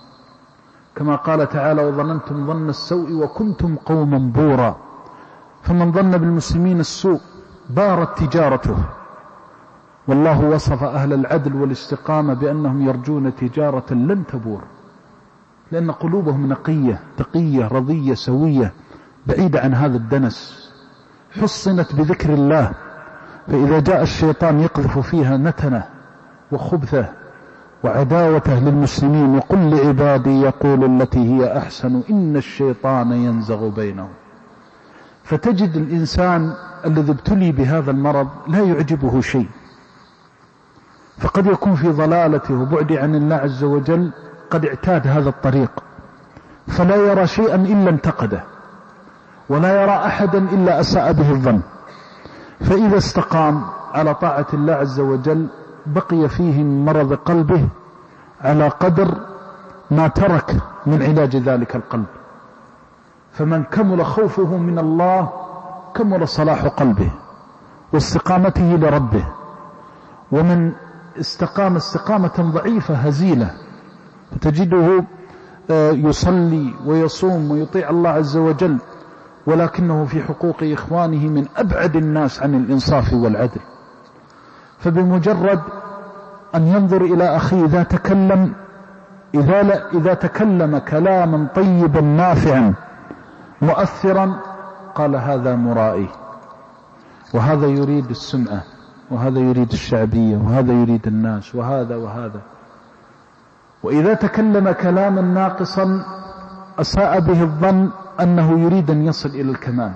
كما قال تعالى وظننتم ظن السوء وكنتم قوما بورا. فمن ظن بالمسلمين السوء بارت تجارته. والله وصف أهل العدل والاستقامة بأنهم يرجون تجارة لن تبور، لأن قلوبهم نقية تقية رضية سوية بعيدة عن هذا الدنس، حصنت بذكر الله. فإذا جاء الشيطان يقذف فيها نتنه وخبثه وعداوته للمسلمين، وقل لعبادي يقول التي هي أحسن إن الشيطان ينزغ بينهم. فتجد الإنسان الذي ابتلي بهذا المرض لا يعجبه شيء، فقد يكون في ضلالته وبعد عن الله عز وجل قد اعتاد هذا الطريق، فلا يرى شيئا إلا انتقده، ولا يرى أحدا إلا أساء به الظن. فإذا استقام على طاعة الله عز وجل بقي فيه من مرض قلبه على قدر ما ترك من علاج ذلك القلب. فمن كمل خوفه من الله كمل صلاح قلبه واستقامته لربه. ومن استقام استقامة ضعيفة هزيلة فتجده يصلي ويصوم ويطيع الله عز وجل، ولكنه في حقوق إخوانه من أبعد الناس عن الإنصاف والعدل. فبمجرد أن ينظر إلى أخيه إذا تكلم إذا, لا إذا تكلم كلاما طيبا نافعا مؤثرا قال هذا مرائي، وهذا يريد السمعة، وهذا يريد الشعبية، وهذا يريد الناس، وهذا وهذا. وإذا تكلم كلاما ناقصا أساء به الظن أنه يريد أن يصل إلى الكمال.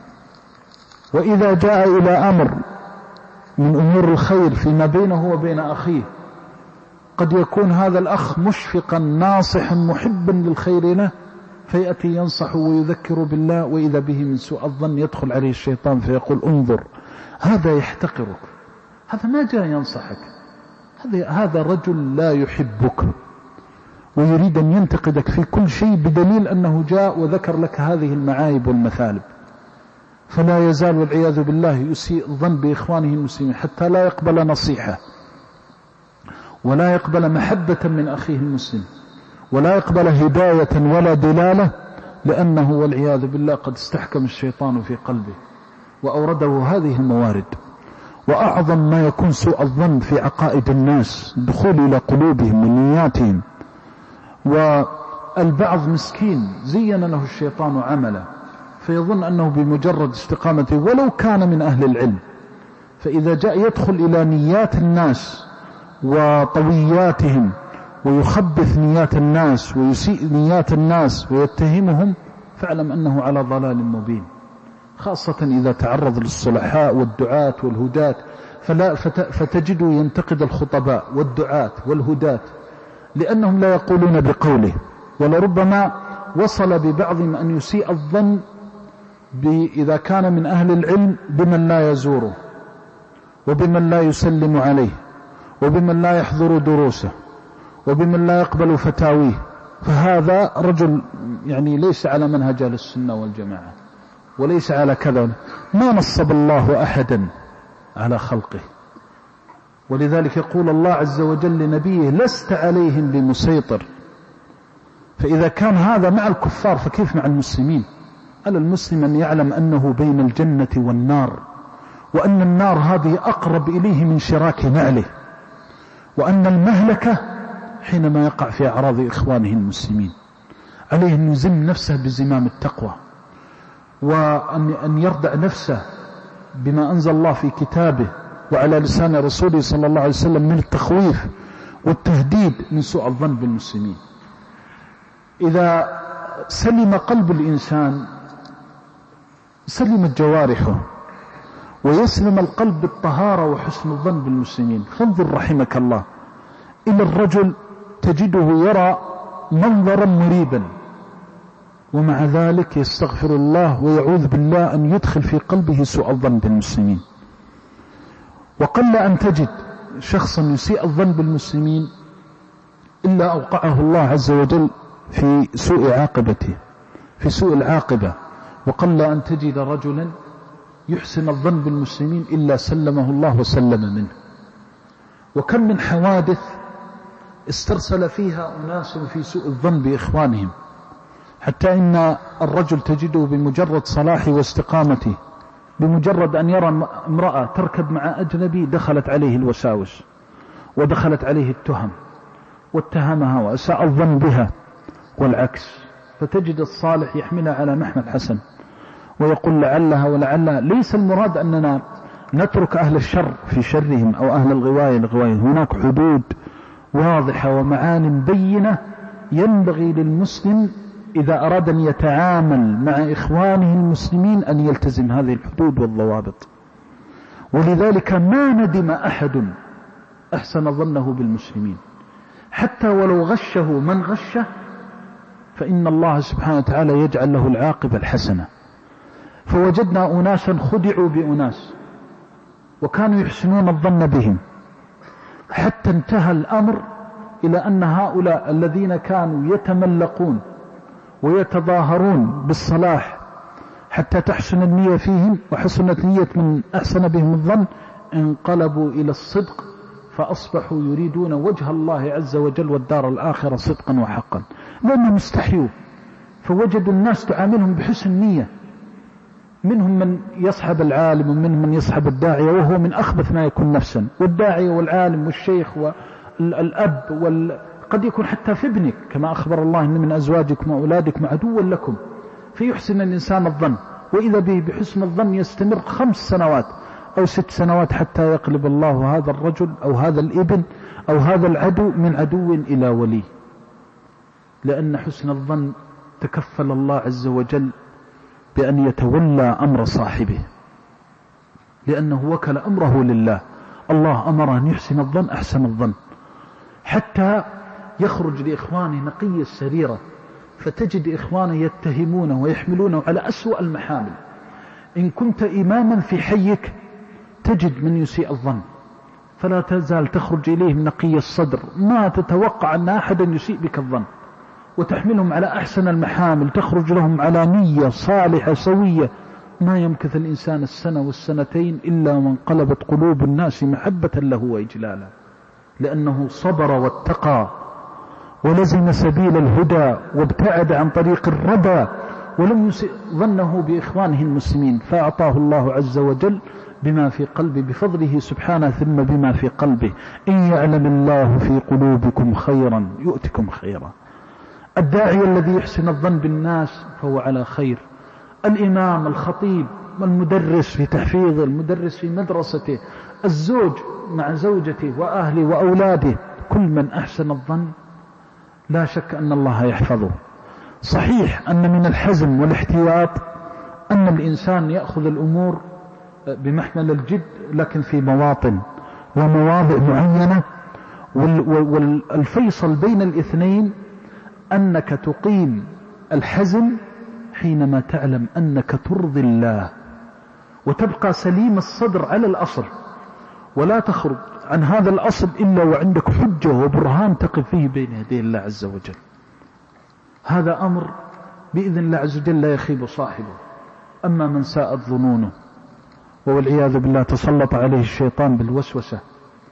وإذا جاء إلى أمر من أمور الخير فيما بينه وبين أخيه قد يكون هذا الأخ مشفقا ناصحا محبا للخير له، فيأتي ينصح ويذكر بالله، وإذا به من سوء الظن يدخل عليه الشيطان فيقول انظر هذا يحتقرك، هذا ما جاء ينصحك، هذا رجل لا يحبك ويريد أن ينتقدك في كل شيء بدليل أنه جاء وذكر لك هذه المعايب والمثالب. فلا يزال والعياذ بالله يسيء الظن بإخوانه المسلمين حتى لا يقبل نصيحة، ولا يقبل محبة من أخيه المسلم، ولا يقبل هداية ولا دلالة، لأنه والعياذ بالله قد استحكم الشيطان في قلبه وأورده هذه الموارد. وأعظم ما يكون سوء الظن في عقائد الناس، الدخول إلى قلوبهم ونياتهم. والبعض مسكين زين له الشيطان عمله فيظن أنه بمجرد استقامته ولو كان من أهل العلم، فإذا جاء يدخل إلى نيات الناس وطوياتهم ويخبث نيات الناس ويسيء نيات الناس ويتهمهم، فاعلم أنه على ضلال مبين، خاصة إذا تعرض للصلحاء والدعاة والهداة. فلا فتجده ينتقد الخطباء والدعاة والهداة لأنهم لا يقولون بقوله، ولربما وصل ببعضهم أن يسيء الظن إذا كان من أهل العلم بمن لا يزوره، وبمن لا يسلم عليه، وبمن لا يحضر دروسه، وبمن لا يقبل فتاويه. فهذا رجل يعني ليس على منهج أهل السنة والجماعة، وليس على كذا. ما نصب الله أحدا على خلقه، ولذلك يقول الله عز وجل لنبيه لست عليهم بمسيطر. فإذا كان هذا مع الكفار فكيف مع المسلمين؟ على المسلم أن يعلم أنه بين الجنة والنار، وأن النار هذه أقرب إليه من شراك نعله، وأن المهلكة حينما يقع في أعراض إخوانه المسلمين. عليه أن يزم نفسه بزمام التقوى، وأن يردع نفسه بما أنزل الله في كتابه وعلى لسان رسوله صلى الله عليه وسلم من التخويف والتهديد من سوء الظن بالمسلمين. إذا سلم قلب الإنسان سلمت جوارحه، ويسلم القلب بالطهارة وحسن الظن بالمسلمين. فانظر رحمك الله إلى الرجل تجده يرى منظرا مريبا، ومع ذلك يستغفر الله ويعوذ بالله أن يدخل في قلبه سوء الظن بالمسلمين. وقل أن تجد شخصا يسيء الظن بالمسلمين إلا أوقعه الله عز وجل في سوء عاقبته في سوء العاقبة، وقل أن تجد رجلا يحسن الظن بالمسلمين إلا سلمه الله وسلم منه. وكم من حوادث استرسل فيها أناس في سوء الظن بإخوانهم، حتى إن الرجل تجده بمجرد صلاحه واستقامته، بمجرد أن يرى امرأة تركب مع أجنبي دخلت عليه الوساوس ودخلت عليه التهم واتهمها وأساء الظن بها، والعكس. فتجد الصالح يحملها على محمل حسن ويقول لعلها ولعلها. ليس المراد أننا نترك أهل الشر في شرهم أو أهل الغواية لغواية، هناك حدود واضحة ومعان بينة ينبغي للمسلم إذا أراد أن يتعامل مع إخوانه المسلمين أن يلتزم هذه الحدود والضوابط. ولذلك ما ندم أحد أحسن ظنه بالمسلمين، حتى ولو غشه من غشه فإن الله سبحانه وتعالى يجعل له العاقبة الحسنة. فوجدنا أناسا خدعوا بأناس وكانوا يحسنون الظن بهم، حتى انتهى الأمر إلى أن هؤلاء الذين كانوا يتملقون ويتظاهرون بالصلاح حتى تحسن النية فيهم وحسنت نية من أحسن بهم الظن انقلبوا إلى الصدق، فأصبحوا يريدون وجه الله عز وجل والدار الآخرة صدقا وحقا، لأنهم استحيوا فوجدوا الناس تعاملهم بحسن نية. منهم من يصحب العالم ومنهم من يصحب الداعية وهو من أخبث ما يكون نفسا، والداعية والعالم والشيخ والأب وال... قد يكون حتى في ابنك، كما أخبر الله إن من أزواجكم وأولادكم عدوا لكم، فيحسن الإنسان الظن، وإذا به بحسن الظن يستمر خمس سنوات أو ست سنوات حتى يقلب الله هذا الرجل أو هذا الابن أو هذا العدو من عدو إلى ولي، لأن حسن الظن تكفل الله عز وجل بأن يتولى أمر صاحبه، لأنه وكل أمره لله. الله أمر أن يحسن الظن أحسن الظن، حتى يخرج لإخوانه نقي السريرة، فتجد إخوانه يتهمونه ويحملونه على أسوأ المحامل. إن كنت إماما في حيك تجد من يسيء الظن، فلا تزال تخرج إليه من نقي الصدر، ما تتوقع أن أحدا يسيء بك الظن، وتحملهم على أحسن المحامل، تخرج لهم على نية صالحة سوية. ما يمكث الإنسان السنة والسنتين إلا وانقلبت قلوب الناس محبة له وإجلالا، لأنه صبر واتقى ولزم سبيل الهدى وابتعد عن طريق الردى، ولم يسئ ظنه بإخوانه المسلمين، فأعطاه الله عز وجل بما في قلبه بفضله سبحانه ثم بما في قلبه. إن يعلم الله في قلوبكم خيرا يؤتكم خيرا. الداعي الذي يحسن الظن بالناس فهو على خير، الإمام، الخطيب، المدرس في تحفيظه، المدرس في مدرسته، الزوج مع زوجته وأهله وأولاده، كل من أحسن الظن لا شك أن الله يحفظه. صحيح أن من الحزم والاحتياط أن الإنسان يأخذ الأمور بمحمل الجد، لكن في مواطن ومواضع معينة، والفيصل بين الاثنين أنك تقيم الحزم حينما تعلم أنك ترضي الله وتبقى سليم الصدر على الأصل، ولا تخرج عن هذا الأصل إلا وعندك حجة وبرهان تقف فيه بين يدي الله عز وجل. هذا أمر بإذن الله عز وجل لا يخيب صاحبه. أما من ساءت ظنونه والعياذ بالله تسلط عليه الشيطان بالوسوسة،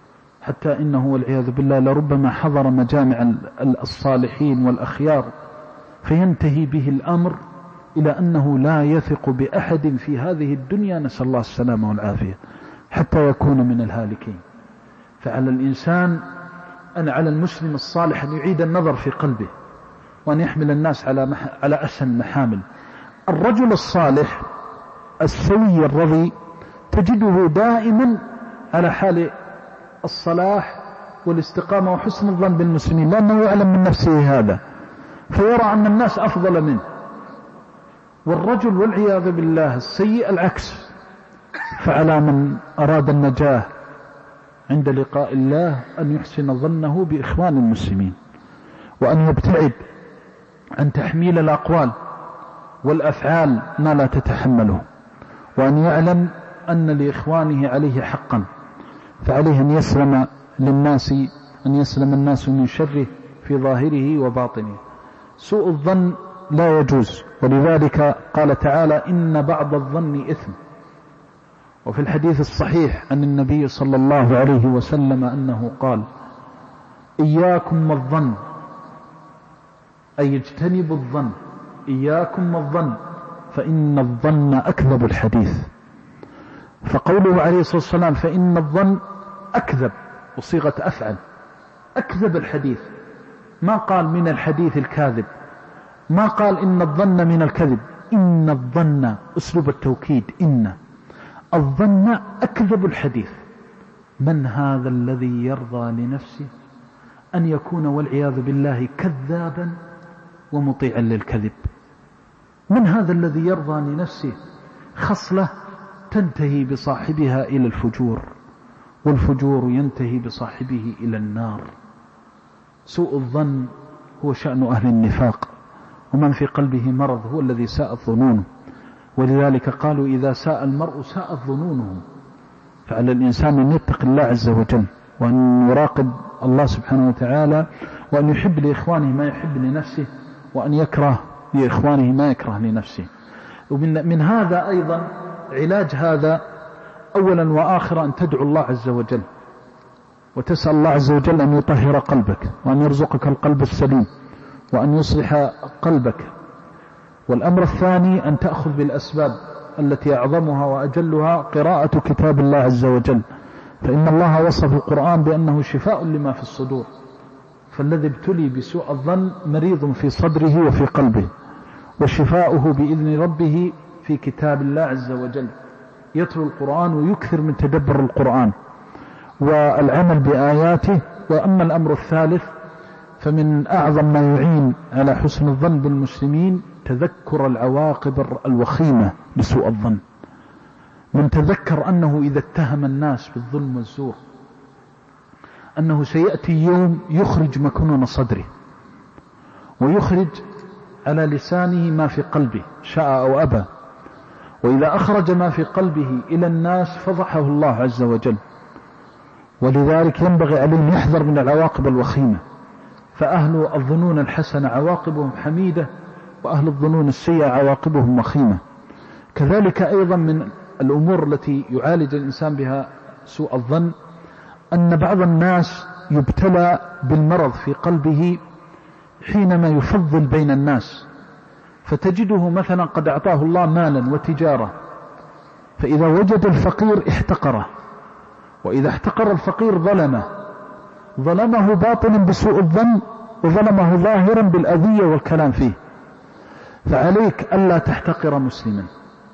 حتى إنه والعياذ بالله لربما حضر مجامع الصالحين والأخيار فينتهي به الأمر إلى أنه لا يثق بأحد في هذه الدنيا، نسأل الله السلامة والعافية، حتى يكون من الهالكين. فعلى الإنسان أن على المسلم الصالح أن يعيد النظر في قلبه، وأن يحمل الناس على مح... على أحسن المحامل. الرجل الصالح السوي الرضي تجده دائما على حال الصلاح والاستقامة وحسن الظن بالمسلمين، لأنه يعلم من نفسه هذا، فيرى أن الناس أفضل منه. والرجل والعياذ بالله السيء العكس. فعلى من أراد النجاة عند لقاء الله أن يحسن ظنه بإخوان المسلمين، وأن يبتعد عن تحميل الأقوال والأفعال ما لا تتحمله، وأن يعلم أن لإخوانه عليه حقا، فعليه أن يسلم للناس أن يسلم الناس من شره في ظاهره وباطنه. سوء الظن لا يجوز، ولذلك قال تعالى: إن بعض الظن إثم. وفي الحديث الصحيح عن النبي صلى الله عليه وسلم أنه قال: إياكم والظن، أي اجتنبوا الظن، إياكم والظن فإن الظن أكذب الحديث. فقوله عليه الصلاة والسلام فإن الظن أكذب وصيغة أفعل، أكذب الحديث، ما قال من الحديث الكاذب، ما قال إن الظن من الكذب، إن الظن أسلوب التوكيد، إن الظن أكذب الحديث. من هذا الذي يرضى لنفسه أن يكون والعياذ بالله كذابا ومطيعا للكذب؟ من هذا الذي يرضى لنفسه خصلة تنتهي بصاحبها إلى الفجور، والفجور ينتهي بصاحبه إلى النار. سوء الظن هو شأن أهل النفاق، ومن في قلبه مرض هو الذي ساءت ظنونه. ولذلك قالوا إذا ساء المرء ساءت ظنونه. فعلى الإنسان أن يتقي الله عز وجل، وأن يراقب الله سبحانه وتعالى، وأن يحب لإخوانه ما يحب لنفسه، وأن يكره لإخوانه ما يكره لنفسه. ومن من هذا أيضا علاج هذا أولا وآخرا أن تدعو الله عز وجل، وتسأل الله عز وجل أن يطهر قلبك، وأن يرزقك القلب السليم، وأن يصلح قلبك. والأمر الثاني أن تأخذ بالأسباب التي أعظمها وأجلها قراءة كتاب الله عز وجل، فإن الله وصف القرآن بأنه شفاء لما في الصدور. فالذي ابتلي بسوء الظن مريض في صدره وفي قلبه، وشفاؤه بإذن ربه في كتاب الله عز وجل، يتلو القرآن ويكثر من تدبر القرآن والعمل بآياته. وأما الأمر الثالث فمن أعظم ما يعين على حسن الظن بالمسلمين تذكر العواقب الوخيمة لسوء الظن. من تذكر أنه إذا اتهم الناس بالظلم والزور أنه سيأتي يوم يخرج مكنون صدره، ويخرج على لسانه ما في قلبه شاء أو أبى، وإذا أخرج ما في قلبه إلى الناس فضحه الله عز وجل. ولذلك ينبغي عليه أن يحذر من العواقب الوخيمة. فأهل الظنون الحسنة عواقبهم حميدة، وأهل الظنون السيئة عواقبهم وخيمة. كذلك أيضا من الأمور التي يعالج الإنسان بها سوء الظن أن بعض الناس يبتلى بالمرض في قلبه حينما يفضل بين الناس، فتجده مثلا قد أعطاه الله مالا وتجارة، فإذا وجد الفقير احتقره، وإذا احتقر الفقير ظلمه، ظلمه باطنا بسوء الظن، وظلمه ظاهرا بالأذية والكلام فيه. فعليك ألا تحتقر مسلما،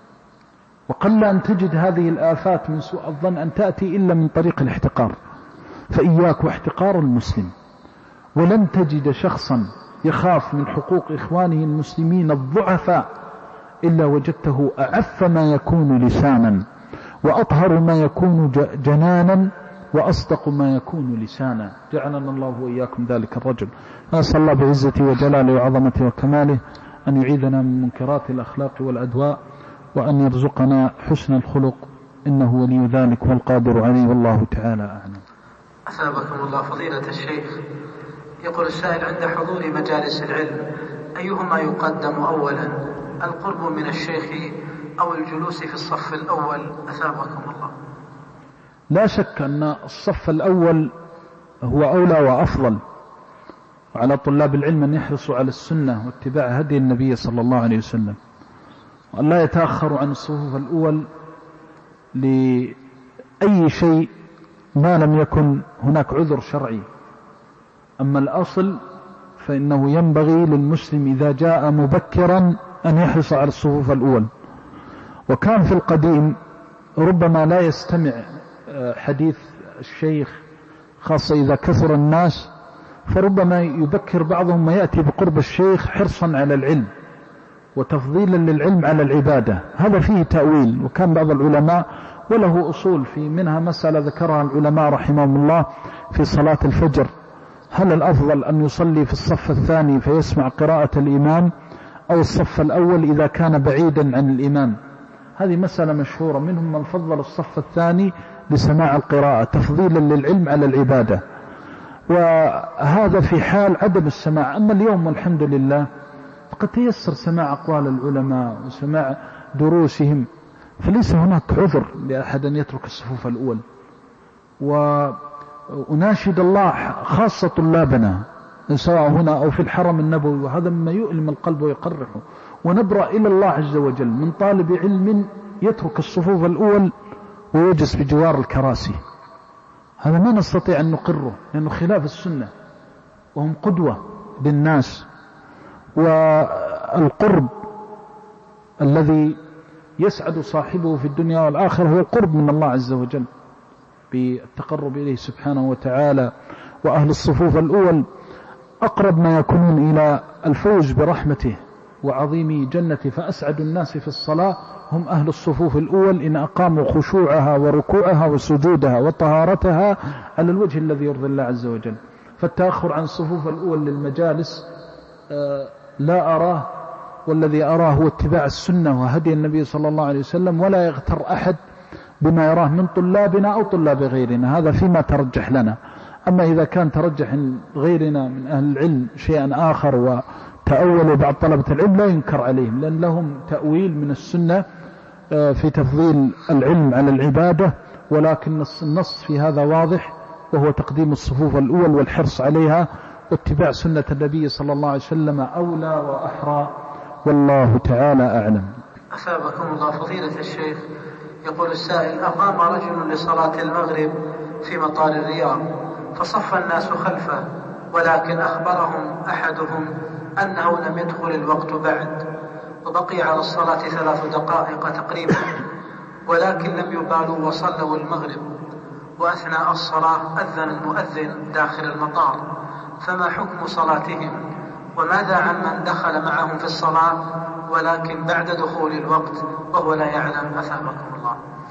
وقل أن تجد هذه الآفات من سوء الظن أن تأتي إلا من طريق الاحتقار. فإياك واحتقار المسلم. ولن تجد شخصا يخاف من حقوق إخوانه المسلمين الضعفاء إلا وجدته أعف ما يكون لسانا، وأطهر ما يكون جنانا، وأصدق ما يكون لسانا. جعلنا الله وإياكم ذلك الرجل. أسأل الله بعزته وجلاله وعظمته وكماله أن يعيذنا من منكرات الأخلاق والأدواء، وأن يرزقنا حسن الخلق، إنه ولي ذلك والقادر عليه، والله تعالى أعلم. أثابكم الله فضيلة الشيخ. يقول السائل: عند حضور مجالس العلم أيهما يقدم أولا، القرب من الشيخ أو الجلوس في الصف الأول؟ أثابكم الله. لا شك أن الصف الأول هو أولى وأفضل، وعلى طلاب العلم أن يحرصوا على السنة واتباع هدي النبي صلى الله عليه وسلم، وأن لا يتأخروا عن الصفوف الأول لأي شيء ما لم يكن هناك عذر شرعي. أما الأصل فإنه ينبغي للمسلم إذا جاء مبكرا أن يحرص على الصفوف الأول. وكان في القديم ربما لا يستمع حديث الشيخ خاصة إذا كثر الناس، فربما يبكر بعضهم ويأتي بقرب الشيخ حرصا على العلم وتفضيلا للعلم على العبادة. هذا فيه تأويل، وكان بعض العلماء وله أصول في منها مسألة ذكرها العلماء رحمهم الله في صلاة الفجر: هل الأفضل أن يصلي في الصف الثاني فيسمع قراءة الإمام، أو الصف الأول إذا كان بعيدا عن الإمام؟ هذه مسألة مشهورة، منهم من فضل الصف الثاني لسماع القراءة تفضيلا للعلم على العبادة، وهذا في حال عدم السماع. أما اليوم والحمد لله فقد تيسر سماع أقوال العلماء وسماع دروسهم، فليس هناك عذر لأحد أن يترك الصفوف الأول. وأناشد الله خاصة طلابنا سواء هنا أو في الحرم النبوي، وهذا مما يؤلم القلب ويقرحه، ونبرأ إلى الله عز وجل من طالب علم يترك الصفوف الأول ويجلس بجوار الكراسي. هذا ما نستطيع أن نقره لأنه خلاف السنة، وهم قدوة للناس. والقرب الذي يسعد صاحبه في الدنيا والآخرة هو القرب من الله عز وجل بالتقرب إليه سبحانه وتعالى. وأهل الصفوف الأول أقرب ما يكونون إلى الفوز برحمته وعظيم جنته، فأسعد الناس في الصلاة هم أهل الصفوف الأول إن أقاموا خشوعها وركوعها وسجودها وطهارتها على الوجه الذي يرضي الله عز وجل. فالتأخر عن الصفوف الأول للمجالس لا أراه، والذي أراه هو اتباع السنة وهدي النبي صلى الله عليه وسلم، ولا يغتر أحد بما يراه من طلابنا أو طلاب غيرنا، هذا فيما ترجح لنا. أما إذا كان ترجح غيرنا من أهل العلم شيئا آخر وتأولوا بعض طلبة العلم لا ينكر عليهم، لأن لهم تأويل من السنة في تفضيل العلم على العبادة، ولكن النص في هذا واضح، وهو تقديم الصفوف الأول والحرص عليها واتباع سنة النبي صلى الله عليه وسلم أولى وأحرى، والله تعالى أعلم. أثابكم الله فضيلة الشيخ. يقول السائل: أقام رجل لصلاة المغرب في مطار الرياض فصف الناس خلفه، ولكن أخبرهم أحدهم أنه لم يدخل الوقت بعد، وبقي على الصلاة ثلاث دقائق تقريبا، ولكن لم يبالوا وصلوا المغرب، وأثناء الصلاة أذن المؤذن داخل المطار، فما حكم صلاتهم؟ وماذا عن من دخل معهم في الصلاة ولكن بعد دخول الوقت وهو لا يعلم؟ أثابكم الله.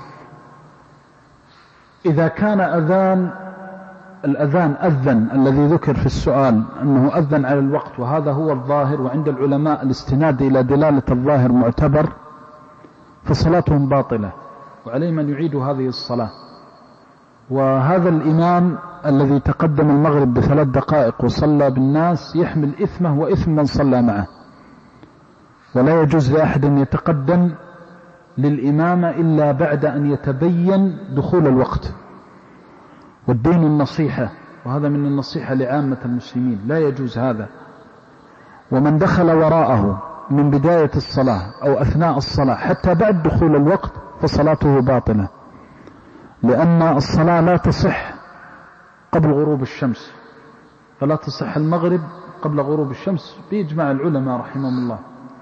إذا كان أذان الأذان أذن الذي ذكر في السؤال أنه أذن على الوقت، وهذا هو الظاهر، وعند العلماء الاستناد إلى دلالة الظاهر معتبر، فصلاتهم باطلة وعليهم أن يعيدوا هذه الصلاة. وهذا الإمام الذي تقدم المغرب بثلاث دقائق وصلى بالناس يحمل إثمه وإثم من صلى معه، ولا يجوز لأحد أن يتقدم للإمامة إلا بعد أن يتبين دخول الوقت. والدين النصيحة، وهذا من النصيحة لعامة المسلمين، لا يجوز هذا. ومن دخل وراءه من بداية الصلاة أو أثناء الصلاة حتى بعد دخول الوقت فصلاته باطلة، لأن الصلاة لا تصح قبل غروب الشمس، فلا تصح المغرب قبل غروب الشمس بإجماع العلماء رحمهم الله.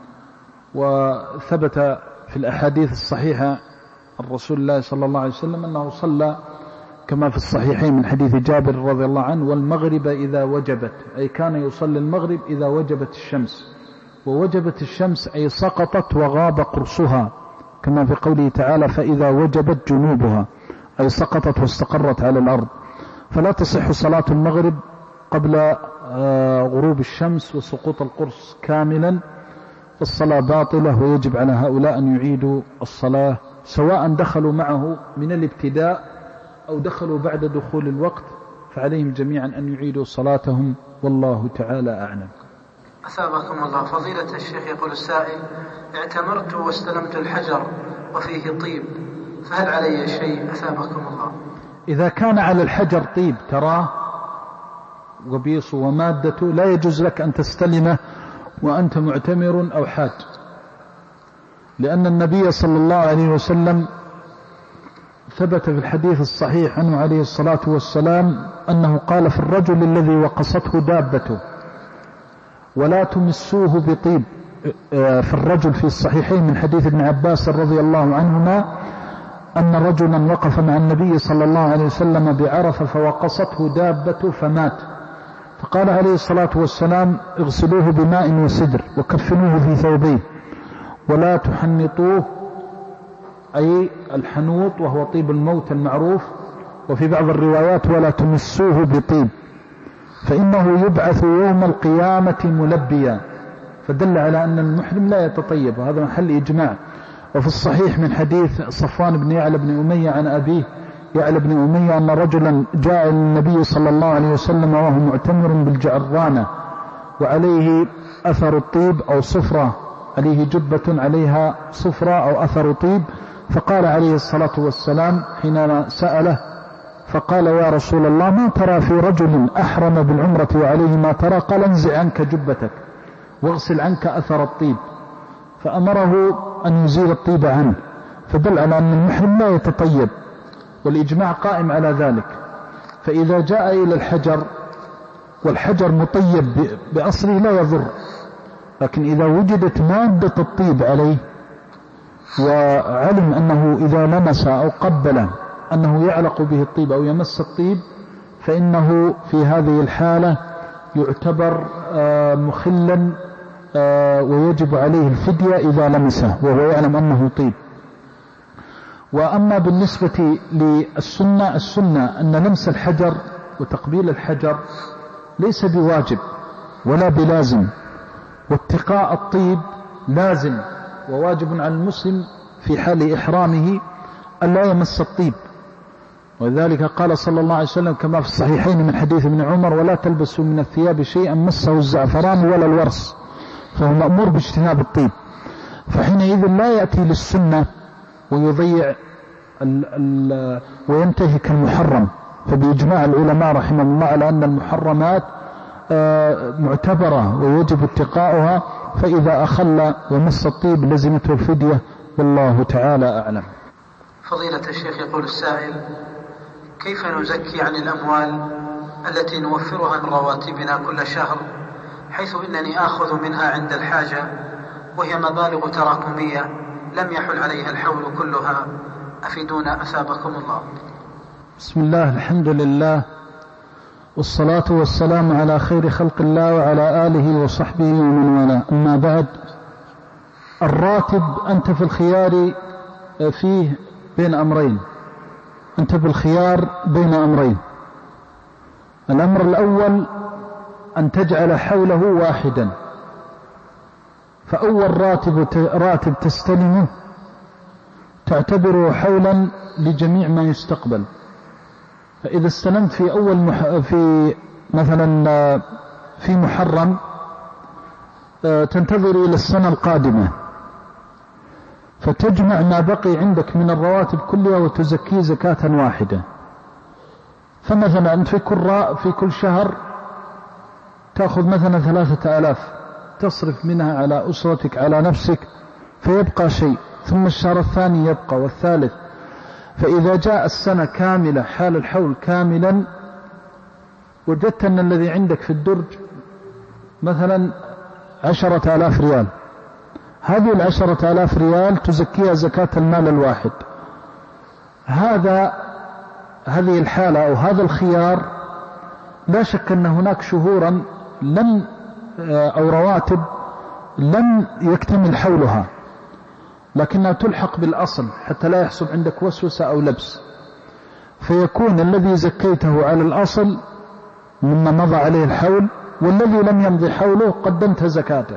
وثبت في الأحاديث الصحيحة عن رسول الله صلى الله عليه وسلم أنه صلى كما في الصحيحين من حديث جابر رضي الله عنه: والمغرب إذا وجبت، أي كان يصلي المغرب إذا وجبت الشمس. ووجبت الشمس أي سقطت وغاب قرصها، كما في قوله تعالى: فإذا وجبت جنوبها، أي سقطت واستقرت على الأرض. فلا تصح صلاة المغرب قبل غروب الشمس وسقوط القرص كاملا، فالصلاة باطلة، ويجب على هؤلاء أن يعيدوا الصلاة سواء دخلوا معه من الابتداء أو دخلوا بعد دخول الوقت، فعليهم جميعا أن يعيدوا صلاتهم، والله تعالى أعلم. أثابكم الله فضيلة الشيخ. يقول السائل: اعتمرت واستلمت الحجر وفيه طيب، فهل علي شيء؟ أثابكم الله. إذا كان على الحجر طيب تراه وقبيصه ومادته لا يجوز لك أن تستلمه وأنت معتمر أو حاج، لأن النبي صلى الله عليه وسلم ثبت في الحديث الصحيح عنه عليه الصلاة والسلام أنه قال في الرجل الذي وقصته دابته ولا تمسوه بطيب، في الرجل في الصحيحين من حديث ابن عباس رضي الله عنهما أن رجلا وقف مع النبي صلى الله عليه وسلم بعرفة فوقصته دابته فمات، فقال عليه الصلاة والسلام اغسلوه بماء وسدر وكفنوه في ثوبيه ولا تحنطوه، أي الحنوط وهو طيب الموت المعروف، وفي بعض الروايات ولا تمسوه بطيب فإنه يبعث يوم القيامة ملبيا، فدل على أن المحرم لا يتطيب، وهذا محل إجماع. وفي الصحيح من حديث صفوان بن يعلى بن أمية عن أبيه يعلى بن أمية أن رجلا جاء للنبي صلى الله عليه وسلم وهو معتمر بالجعرانة وعليه أثر الطيب أو صفرة، عليه جبة عليها صفرة أو أثر طيب، فقال عليه الصلاة والسلام حين سأله فقال يا رسول الله ما ترى في رجل أحرم بالعمرة وعليه ما ترى؟ قال انزع عنك جبتك واغسل عنك أثر الطيب، فأمره أن يزيل الطيب عنه، فدل على أن المحرم لا يتطيب، والإجماع قائم على ذلك. فإذا جاء إلى الحجر والحجر مطيب بأصله لا يضر، لكن إذا وجدت مادة الطيب عليه وعلم أنه إذا لمس أو قبل أنه يعلق به الطيب أو يمس الطيب فإنه في هذه الحالة يعتبر مخلا ويجب عليه الفدية إذا لمسه وهو يعلم أنه طيب. وأما بالنسبة للسنة، السنة أن لمس الحجر وتقبيل الحجر ليس بواجب ولا بلازم، واتقاء الطيب لازم وواجب على المسلم في حال إحرامه أن لا يمس الطيب، وذلك قال صلى الله عليه وسلم كما في الصحيحين من حديث ابن عمر ولا تلبسوا من الثياب شيئا مسه الزعفران ولا الورس، فهو مأمور باجتناب الطيب، فحينئذ لا يأتي للسنة ويضيع ال ال وينتهك المحرم. فبإجماع العلماء رحمه الله على أن المحرمات معتبرة ويجب اتقاؤها، فإذا أخل ومس الطيب لزمته الفدية، والله تعالى أعلم. فضيلة الشيخ يقول السائل كيف نزكي عن الأموال التي نوفرها من رواتبنا كل شهر، حيث إنني آخذ منها عند الحاجة وهي مبالغ تراكمية لم يحل عليها الحول كلها، أفيدونا أثابكم الله. بسم الله، الحمد لله، والصلاة والسلام على خير خلق الله وعلى آله وصحبه ومن والاه، أما بعد. الراتب أنت في الخيار فيه بين أمرين، أنت بالخيار بين أمرين. الأمر الأول أن تجعل حوله واحدا، فأول راتب, راتب تستلمه تعتبره حولا لجميع ما يستقبل. فإذا استلمت في أول مح... في مثلا في محرم تنتظر إلى السنة القادمة فتجمع ما بقي عندك من الرواتب كلها وتزكيه زكاة واحدة. فمثلا أنت في كل في كل شهر تأخذ مثلا ثلاثة آلاف تصرف منها على أسرتك على نفسك فيبقى شيء، ثم الشهر الثاني يبقى والثالث، فإذا جاء السنة كاملة حال الحول كاملا وجدت أن الذي عندك في الدرج مثلا عشرة آلاف ريال، هذه العشرة آلاف ريال تزكيها زكاة المال الواحد. هذا هذه الحالة أو هذا الخيار لا شك أن هناك شهورا لم أو رواتب لم يكتمل حولها، لكنها تلحق بالأصل حتى لا يحصل عندك وسوسة أو لبس، فيكون الذي زكيته على الأصل مما مضى عليه الحول، والذي لم يمضي حوله قدمت زكاته.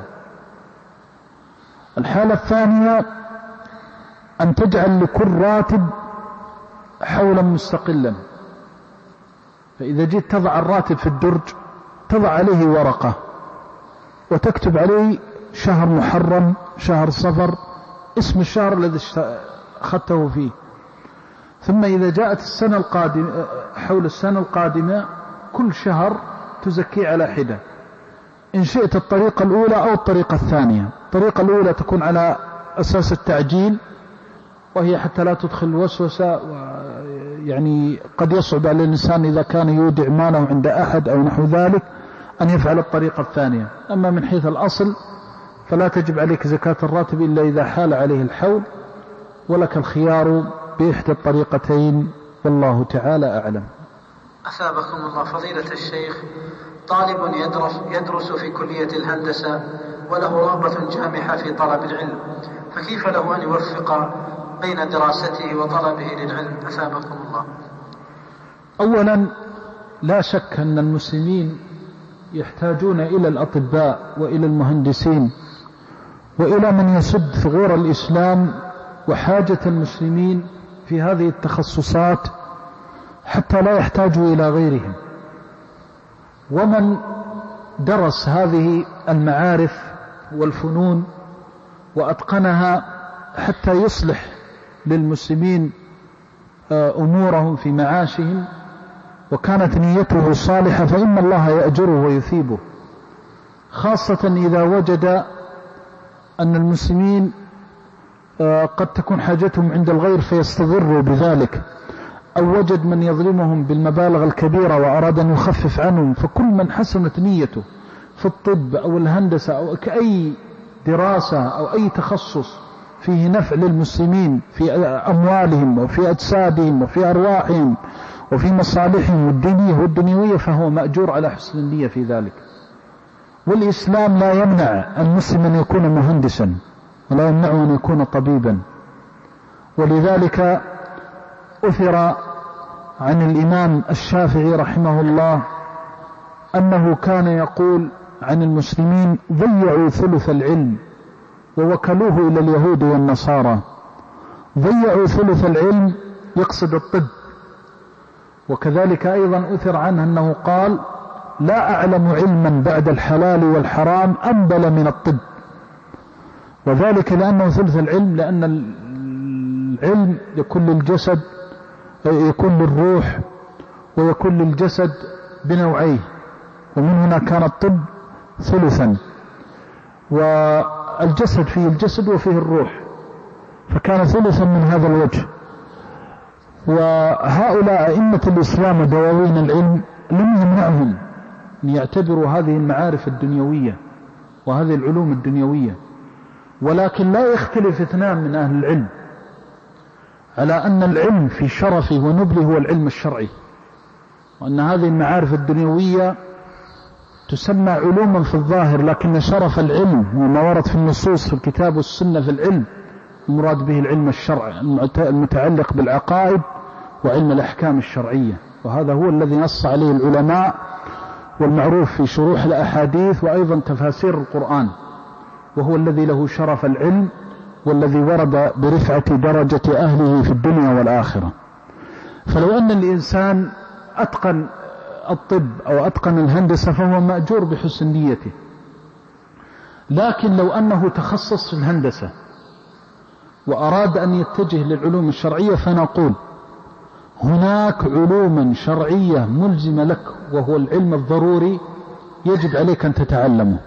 الحالة الثانية أن تجعل لكل راتب حولا مستقلا، فإذا جيت تضع الراتب في الدرج تضع عليه ورقة وتكتب عليه شهر محرم، شهر صفر، اسم الشهر الذي أخذته فيه، ثم إذا جاءت السنة القادمة حول السنة القادمة كل شهر تزكيه على حدة، إن شئت الطريقة الأولى أو الطريقة الثانية. الطريقة الأولى تكون على أساس التعجيل، وهي حتى لا تدخل الوسوسة، يعني قد يصعب على الإنسان إذا كان يودع ماله عند أحد أو نحو ذلك أن يفعل الطريقة الثانية. أما من حيث الأصل فلا تجب عليك زكاة الراتب إلا إذا حال عليه الحول، ولك الخيار بإحدى الطريقتين، والله تعالى أعلم. أثابكم الله. فضيلة الشيخ، طالب يدرس, يدرس في كلية الهندسة وله رغبة جامحة في طلب العلم، فكيف له أن يوفق بين دراسته وطلبه للعلم؟ أثابكم الله. أولا لا شك أن المسلمين يحتاجون إلى الأطباء وإلى المهندسين وإلى من يسد ثغور الإسلام وحاجة المسلمين في هذه التخصصات حتى لا يحتاجوا إلى غيرهم. ومن درس هذه المعارف والفنون وأتقنها حتى يصلح للمسلمين أمورهم في معاشهم وكانت نيته صالحة فإن الله يأجره ويثيبه، خاصة إذا وجد أن المسلمين قد تكون حاجتهم عند الغير فيستضروا بذلك، أو وجد من يظلمهم بالمبالغ الكبيرة وأراد أن يخفف عنهم. فكل من حسنت نيته في الطب أو الهندسة أو كأي دراسة أو أي تخصص فيه نفع للمسلمين في أموالهم وفي أجسادهم وفي أرواحهم وفي مصالحهم الدينية والدنيوية فهو مأجور على حسن النية في ذلك. والإسلام لا يمنع المسلم أن يكون مهندسا ولا يمنعه أن يكون طبيبا، ولذلك أثر عن الإمام الشافعي رحمه الله أنه كان يقول عن المسلمين: ضيعوا ثلث العلم ووكلوه إلى اليهود والنصارى. ضيعوا ثلث العلم يقصد الطب. وكذلك أيضا أثر عنه أنه قال: لا أعلم علما بعد الحلال والحرام أنبل من الطب. وذلك لأنه ثلث العلم، لأن العلم يكون للجسد، يكون للروح ويكون للجسد بنوعيه، ومن هنا كان الطب ثلثا، والجسد فيه الجسد وفيه الروح، فكان ثلثا من هذا الوجه. وهؤلاء أئمة الإسلام ودواوين العلم لم يمنعهم أن يعتبروا هذه المعارف الدنيوية وهذه العلوم الدنيوية، ولكن لا يختلف اثنان من أهل العلم على أن العلم في شرفه ونبله هو العلم الشرعي، وأن هذه المعارف الدنيوية تسمى علوما في الظاهر، لكن شرف العلم وما ورد في النصوص في الكتاب والسنة في العلم المراد به العلم الشرعي المتعلق بالعقائد وعلم الأحكام الشرعية، وهذا هو الذي نص عليه العلماء والمعروف في شروح الأحاديث وأيضا تفاسير القرآن، وهو الذي له شرف العلم والذي ورد برفعة درجة أهله في الدنيا والآخرة. فلو أن الإنسان أتقن الطب أو أتقن الهندسة فهو مأجور بحسن نيته، لكن لو أنه تخصص في الهندسة وأراد أن يتجه للعلوم الشرعية فنقول هناك علوما شرعية ملزمة لك، وهو العلم الضروري يجب عليك أن تتعلمه،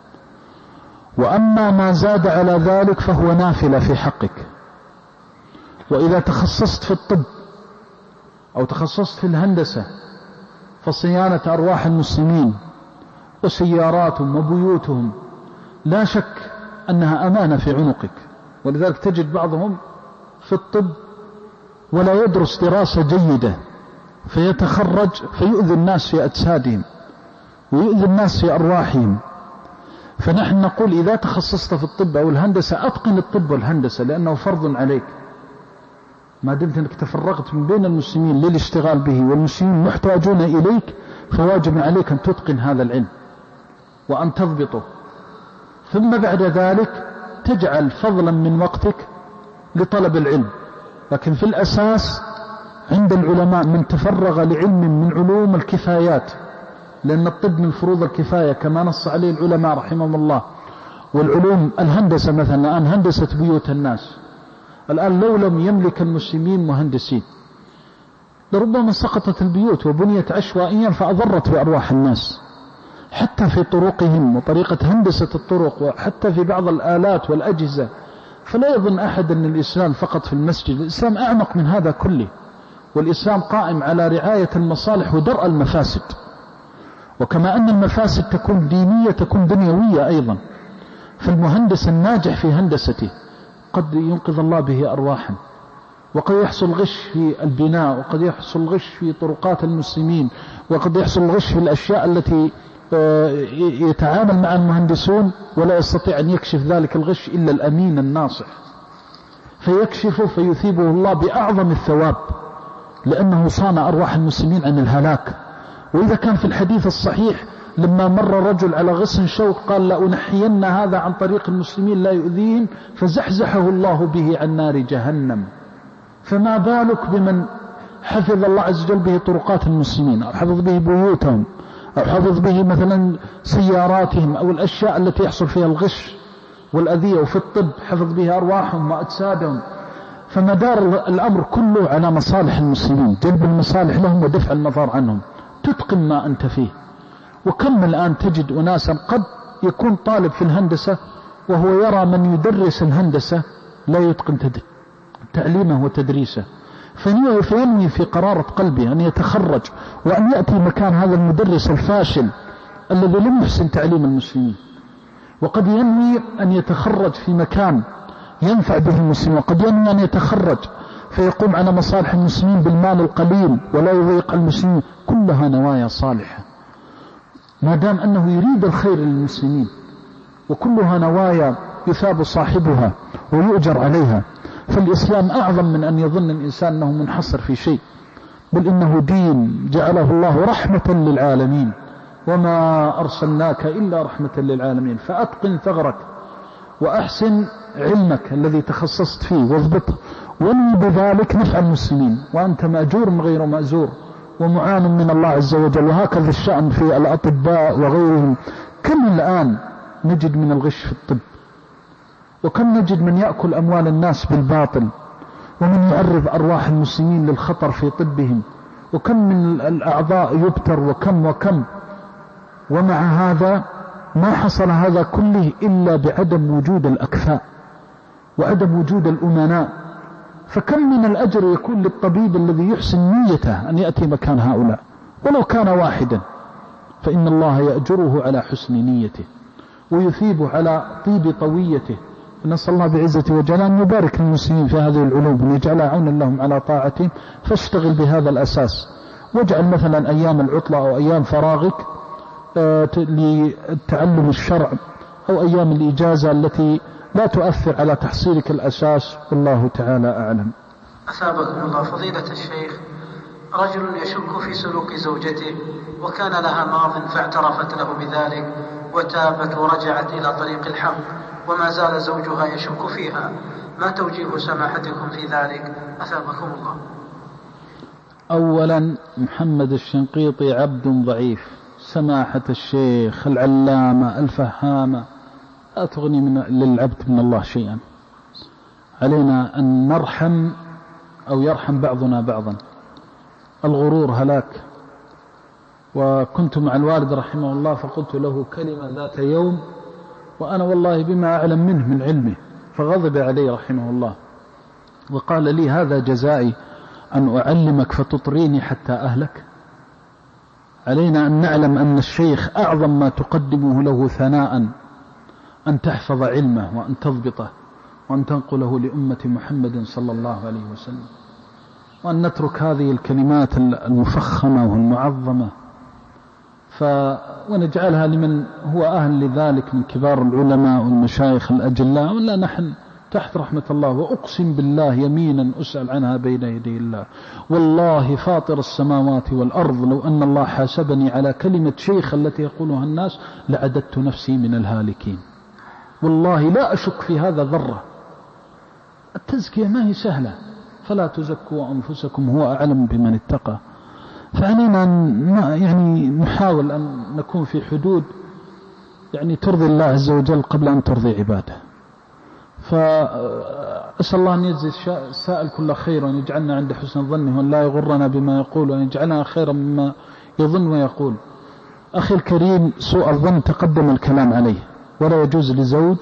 وأما ما زاد على ذلك فهو نافلة في حقك. وإذا تخصصت في الطب أو تخصصت في الهندسة فصيانة أرواح المسلمين وسياراتهم وبيوتهم لا شك أنها أمانة في عنقك، ولذلك تجد بعضهم في الطب ولا يدرس دراسة جيدة فيتخرج فيؤذي الناس في أجسادهم ويؤذي الناس في أرواحهم. فنحن نقول إذا تخصصت في الطب أو الهندسة أتقن الطب والهندسة، لأنه فرض عليك ما دمت أنك تفرغت من بين المسلمين للاشتغال به والمسلمين محتاجون إليك، فواجب عليك أن تتقن هذا العلم وأن تضبطه، ثم بعد ذلك تجعل فضلا من وقتك لطلب العلم. لكن في الأساس عند العلماء من تفرغ لعلم من علوم الكفايات، لأن الطب من فروض الكفاية كما نص عليه العلماء رحمهم الله. والعلوم الهندسة مثلا الآن هندسة بيوت الناس، الآن لو لم يملك المسلمين مهندسين لربما سقطت البيوت وبنيت عشوائيا فأضرت بأرواح الناس، حتى في طرقهم وطريقة هندسة الطرق، وحتى في بعض الآلات والأجهزة. فلا يظن أحد أن الإسلام فقط في المسجد، الإسلام أعمق من هذا كله، والإسلام قائم على رعاية المصالح ودرء المفاسد. وكما أن المفاسد تكون دينية تكون دنيوية أيضا. فالمهندس الناجح في هندسته قد ينقذ الله به أرواحا، وقد يحصل غش في البناء، وقد يحصل غش في طرقات المسلمين، وقد يحصل غش في الأشياء التي يتعامل مع المهندسون، ولا يستطيع أن يكشف ذلك الغش إلا الأمين الناصح، فيكشفه فيثيبه الله بأعظم الثواب، لأنه صان أرواح المسلمين عن الهلاك. وإذا كان في الحديث الصحيح لما مر رجل على غصن شوك قال لأنحين هذا عن طريق المسلمين لا يؤذيهم، فزحزحه الله به عن نار جهنم. فما بالك بمن حفظ الله عز وجل به طرقات المسلمين، أو حفظ به بيوتهم، أو حفظ به مثلا سياراتهم، أو الأشياء التي يحصل فيها الغش والأذية، وفي الطب حفظ به أرواحهم وأجسادهم. فمدار الأمر كله على مصالح المسلمين، جلب المصالح لهم ودفع المضار عنهم، تتقن ما أنت فيه. وكم الآن تجد أناسا قد يكون طالب في الهندسة وهو يرى من يدرس الهندسة لا يتقن تعليمه وتدريسه، فينوي في قرارة قلبه أن يتخرج وأن يأتي مكان هذا المدرس الفاشل الذي لم يحسن تعليم المسلمين. وقد ينوي أن يتخرج في مكان ينفع به المسلمين، وقد ينوي أن يتخرج فيقوم على مصالح المسلمين بالمال القليل ولا يضيق المسلمين. كلها نوايا صالحة ما دام أنه يريد الخير للمسلمين، وكلها نوايا يثاب صاحبها ويؤجر عليها. فالإسلام أعظم من أن يظن الإنسان أنه منحصر في شيء، بل إنه دين جعله الله رحمة للعالمين، وما أرسلناك إلا رحمة للعالمين. فأتقن ثغرك وأحسن علمك الذي تخصصت فيه واضبطه، وانوي بذلك نفع المسلمين، وأنت مأجور غير مأزور ومعان من الله عز وجل. وهكذا الشأن في الأطباء وغيرهم. كم الآن نجد من الغش في الطب، وكم نجد من يأكل أموال الناس بالباطل، ومن يعرض أرواح المسلمين للخطر في طبهم، وكم من الأعضاء يبتر، وكم وكم. ومع هذا ما حصل هذا كله إلا بعدم وجود الأكفاء وعدم وجود الأمناء. فكم من الأجر يكون للطبيب الذي يحسن نيته أن يأتي مكان هؤلاء ولو كان واحدا، فإن الله يأجره على حسن نيته ويثيبه على طيب طويته. نسأل الله بعزته وجلاله أن يبارك للمسلمين في هذه العلوم ويجعلها عونا لهم على طاعته. فاشتغل بهذا الأساس، واجعل مثلا أيام العطلة أو أيام فراغك لتعلم الشرع، أو أيام الإجازة التي لا تؤثر على تحصيلك الأساس. والله تعالى أعلم. أثابكم الله فضيلة الشيخ. رجل يشك في سلوك زوجته وكان لها ماض فاعترفت له بذلك وتابت ورجعت إلى طريق الحق، وما زال زوجها يشك فيها، ما توجيه سماحتكم في ذلك؟ أثابكم الله. أولا محمد الشنقيطي عبد ضعيف، سماحة الشيخ العلامة الفهامة لا تغني من للعبد من الله شيئا. علينا أن نرحم أو يرحم بعضنا بعضا. الغرور هلاك. وكنت مع الوالد رحمه الله فقلت له كلمة ذات يوم وأنا والله بما أعلم منه من علمه، فغضب علي رحمه الله وقال لي هذا جزائي أن أعلمك فتطريني حتى أهلك. علينا أن نعلم أن الشيخ أعظم ما تقدمه له ثناء أن تحفظ علمه وأن تضبطه وأن تنقله لأمة محمد صلى الله عليه وسلم، وأن نترك هذه الكلمات المفخمة والمعظمة ف... ونجعلها لمن هو أهل لذلك من كبار العلماء والمشايخ الأجلاء، ولا نحن تحت رحمة الله. وأقسم بالله يمينا أسأل عنها بين يدي الله، والله فاطر السماوات والأرض لو أن الله حاسبني على كلمة شيخ التي يقولها الناس لعددت نفسي من الهالكين. والله لا أشك في هذا ذرة. التزكية ما هي سهلة، فلا تزكوا أنفسكم هو أعلم بمن اتقى. فعلينا يعني نحاول أن نكون في حدود يعني ترضي الله عز وجل قبل أن ترضي عباده. فأسأل الله أن يجزي السائل كل خير، وأن يجعلنا عند حسن ظنه، وأن لا يغرنا بما يقول، وأن يجعلنا خيرا مما يظن ويقول. أخي الكريم، سوء الظن تقدم الكلام عليه، ولا يجوز لزوج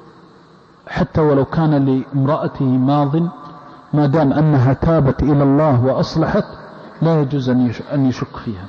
حتى ولو كان لامرأته ماض ما دام أنها تابت إلى الله وأصلحت لا يجوز أن يشك فيها.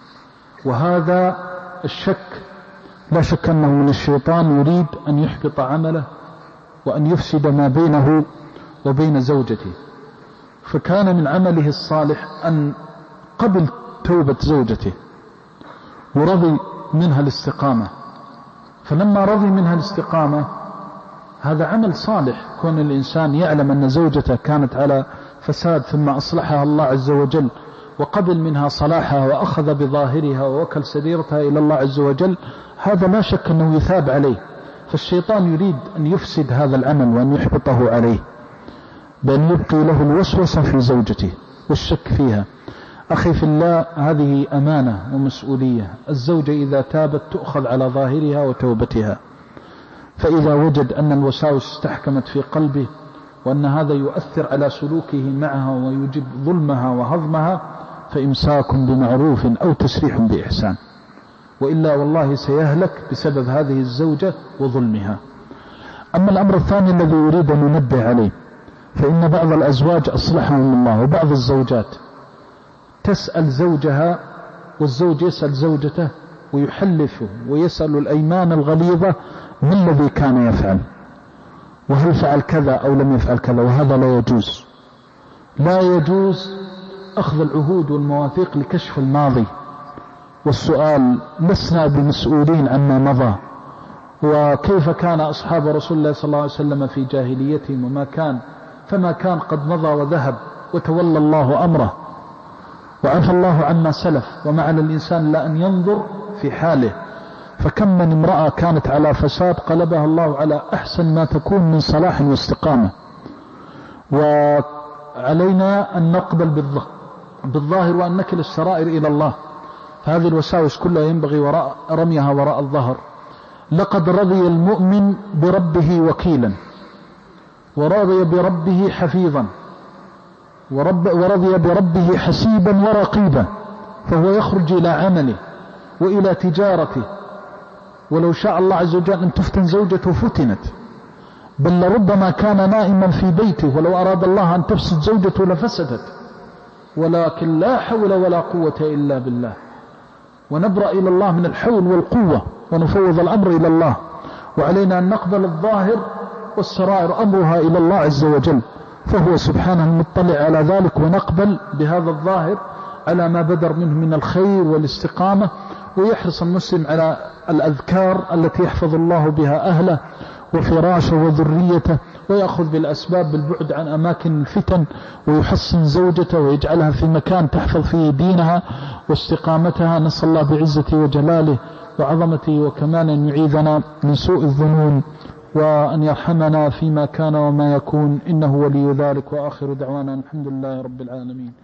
وهذا الشك لا شك أنه من الشيطان، يريد أن يحبط عمله وأن يفسد ما بينه وبين زوجته. فكان من عمله الصالح أن قبل توبة زوجته ورضي منها الاستقامة، فلما رضي منها الاستقامة هذا عمل صالح، كون الإنسان يعلم أن زوجته كانت على فساد ثم أصلحها الله عز وجل وقبل منها صلاحها وأخذ بظاهرها ووكل سريرتها إلى الله عز وجل، هذا لا شك أنه يثاب عليه. فالشيطان يريد أن يفسد هذا العمل وأن يحبطه عليه، بأن يبقي له الوسوسة في زوجته والشك فيها. أخي في الله، هذه أمانة ومسؤولية. الزوجة إذا تابت تؤخذ على ظاهرها وتوبتها، فإذا وجد أن الوساوس استحكمت في قلبه وأن هذا يؤثر على سلوكه معها ويجب ظلمها وهضمها فإمساك بمعروف أو تسريح بإحسان، وإلا والله سيهلك بسبب هذه الزوجة وظلمها. أما الأمر الثاني الذي أريد أن ننبه عليه، فإن بعض الأزواج أصلحهم الله وبعض الزوجات تسأل زوجها والزوج يسأل زوجته ويحلف ويسأل الأيمان الغليظة ما الذي كان يفعل وهل فعل كذا أو لم يفعل كذا، وهذا لا يجوز. لا يجوز أخذ العهود والمواثيق لكشف الماضي والسؤال. لسنا بمسؤولين عما مضى وكيف كان أصحاب رسول الله صلى الله عليه وسلم في جاهليتهم وما كان، فما كان قد مضى وذهب وتولى الله أمره وعفى الله عما سلف، وما على الإنسان لا أن ينظر في حاله. فكم من امرأة كانت على فساد قلبها الله على أحسن ما تكون من صلاح واستقامة. وعلينا أن نقبل بالظاهر وأن نكل السرائر إلى الله. فهذه الوساوس كلها ينبغي وراء رميها وراء الظهر. لقد رضي المؤمن بربه وكيلا ورضي بربه حفيظا ورب ورضي بربه حسيبا ورقيبا، فهو يخرج إلى عمله وإلى تجارته، ولو شاء الله عز وجل أن تفتن زوجته فتنت، بل لربما كان نائما في بيته ولو أراد الله أن تفسد زوجته لفسدت، ولكن لا حول ولا قوة إلا بالله. ونبرأ إلى الله من الحول والقوة ونفوض الأمر إلى الله، وعلينا أن نقبل الظاهر والسرائر أمرها إلى الله عز وجل، فهو سبحانه المطلع على ذلك، ونقبل بهذا الظاهر على ما بدر منه من الخير والاستقامة. ويحرص المسلم على الأذكار التي يحفظ الله بها أهله وفراشه وذريته، ويأخذ بالأسباب بالبعد عن أماكن الفتن، ويحصن زوجته ويجعلها في مكان تحفظ فيه دينها واستقامتها. نسأل الله بعزته وجلاله وعظمته وكماله أن يعيذنا من سوء الظنون وأن يرحمنا فيما كان وما يكون، إنه ولي ذلك. وآخر دعوانا الحمد لله رب العالمين.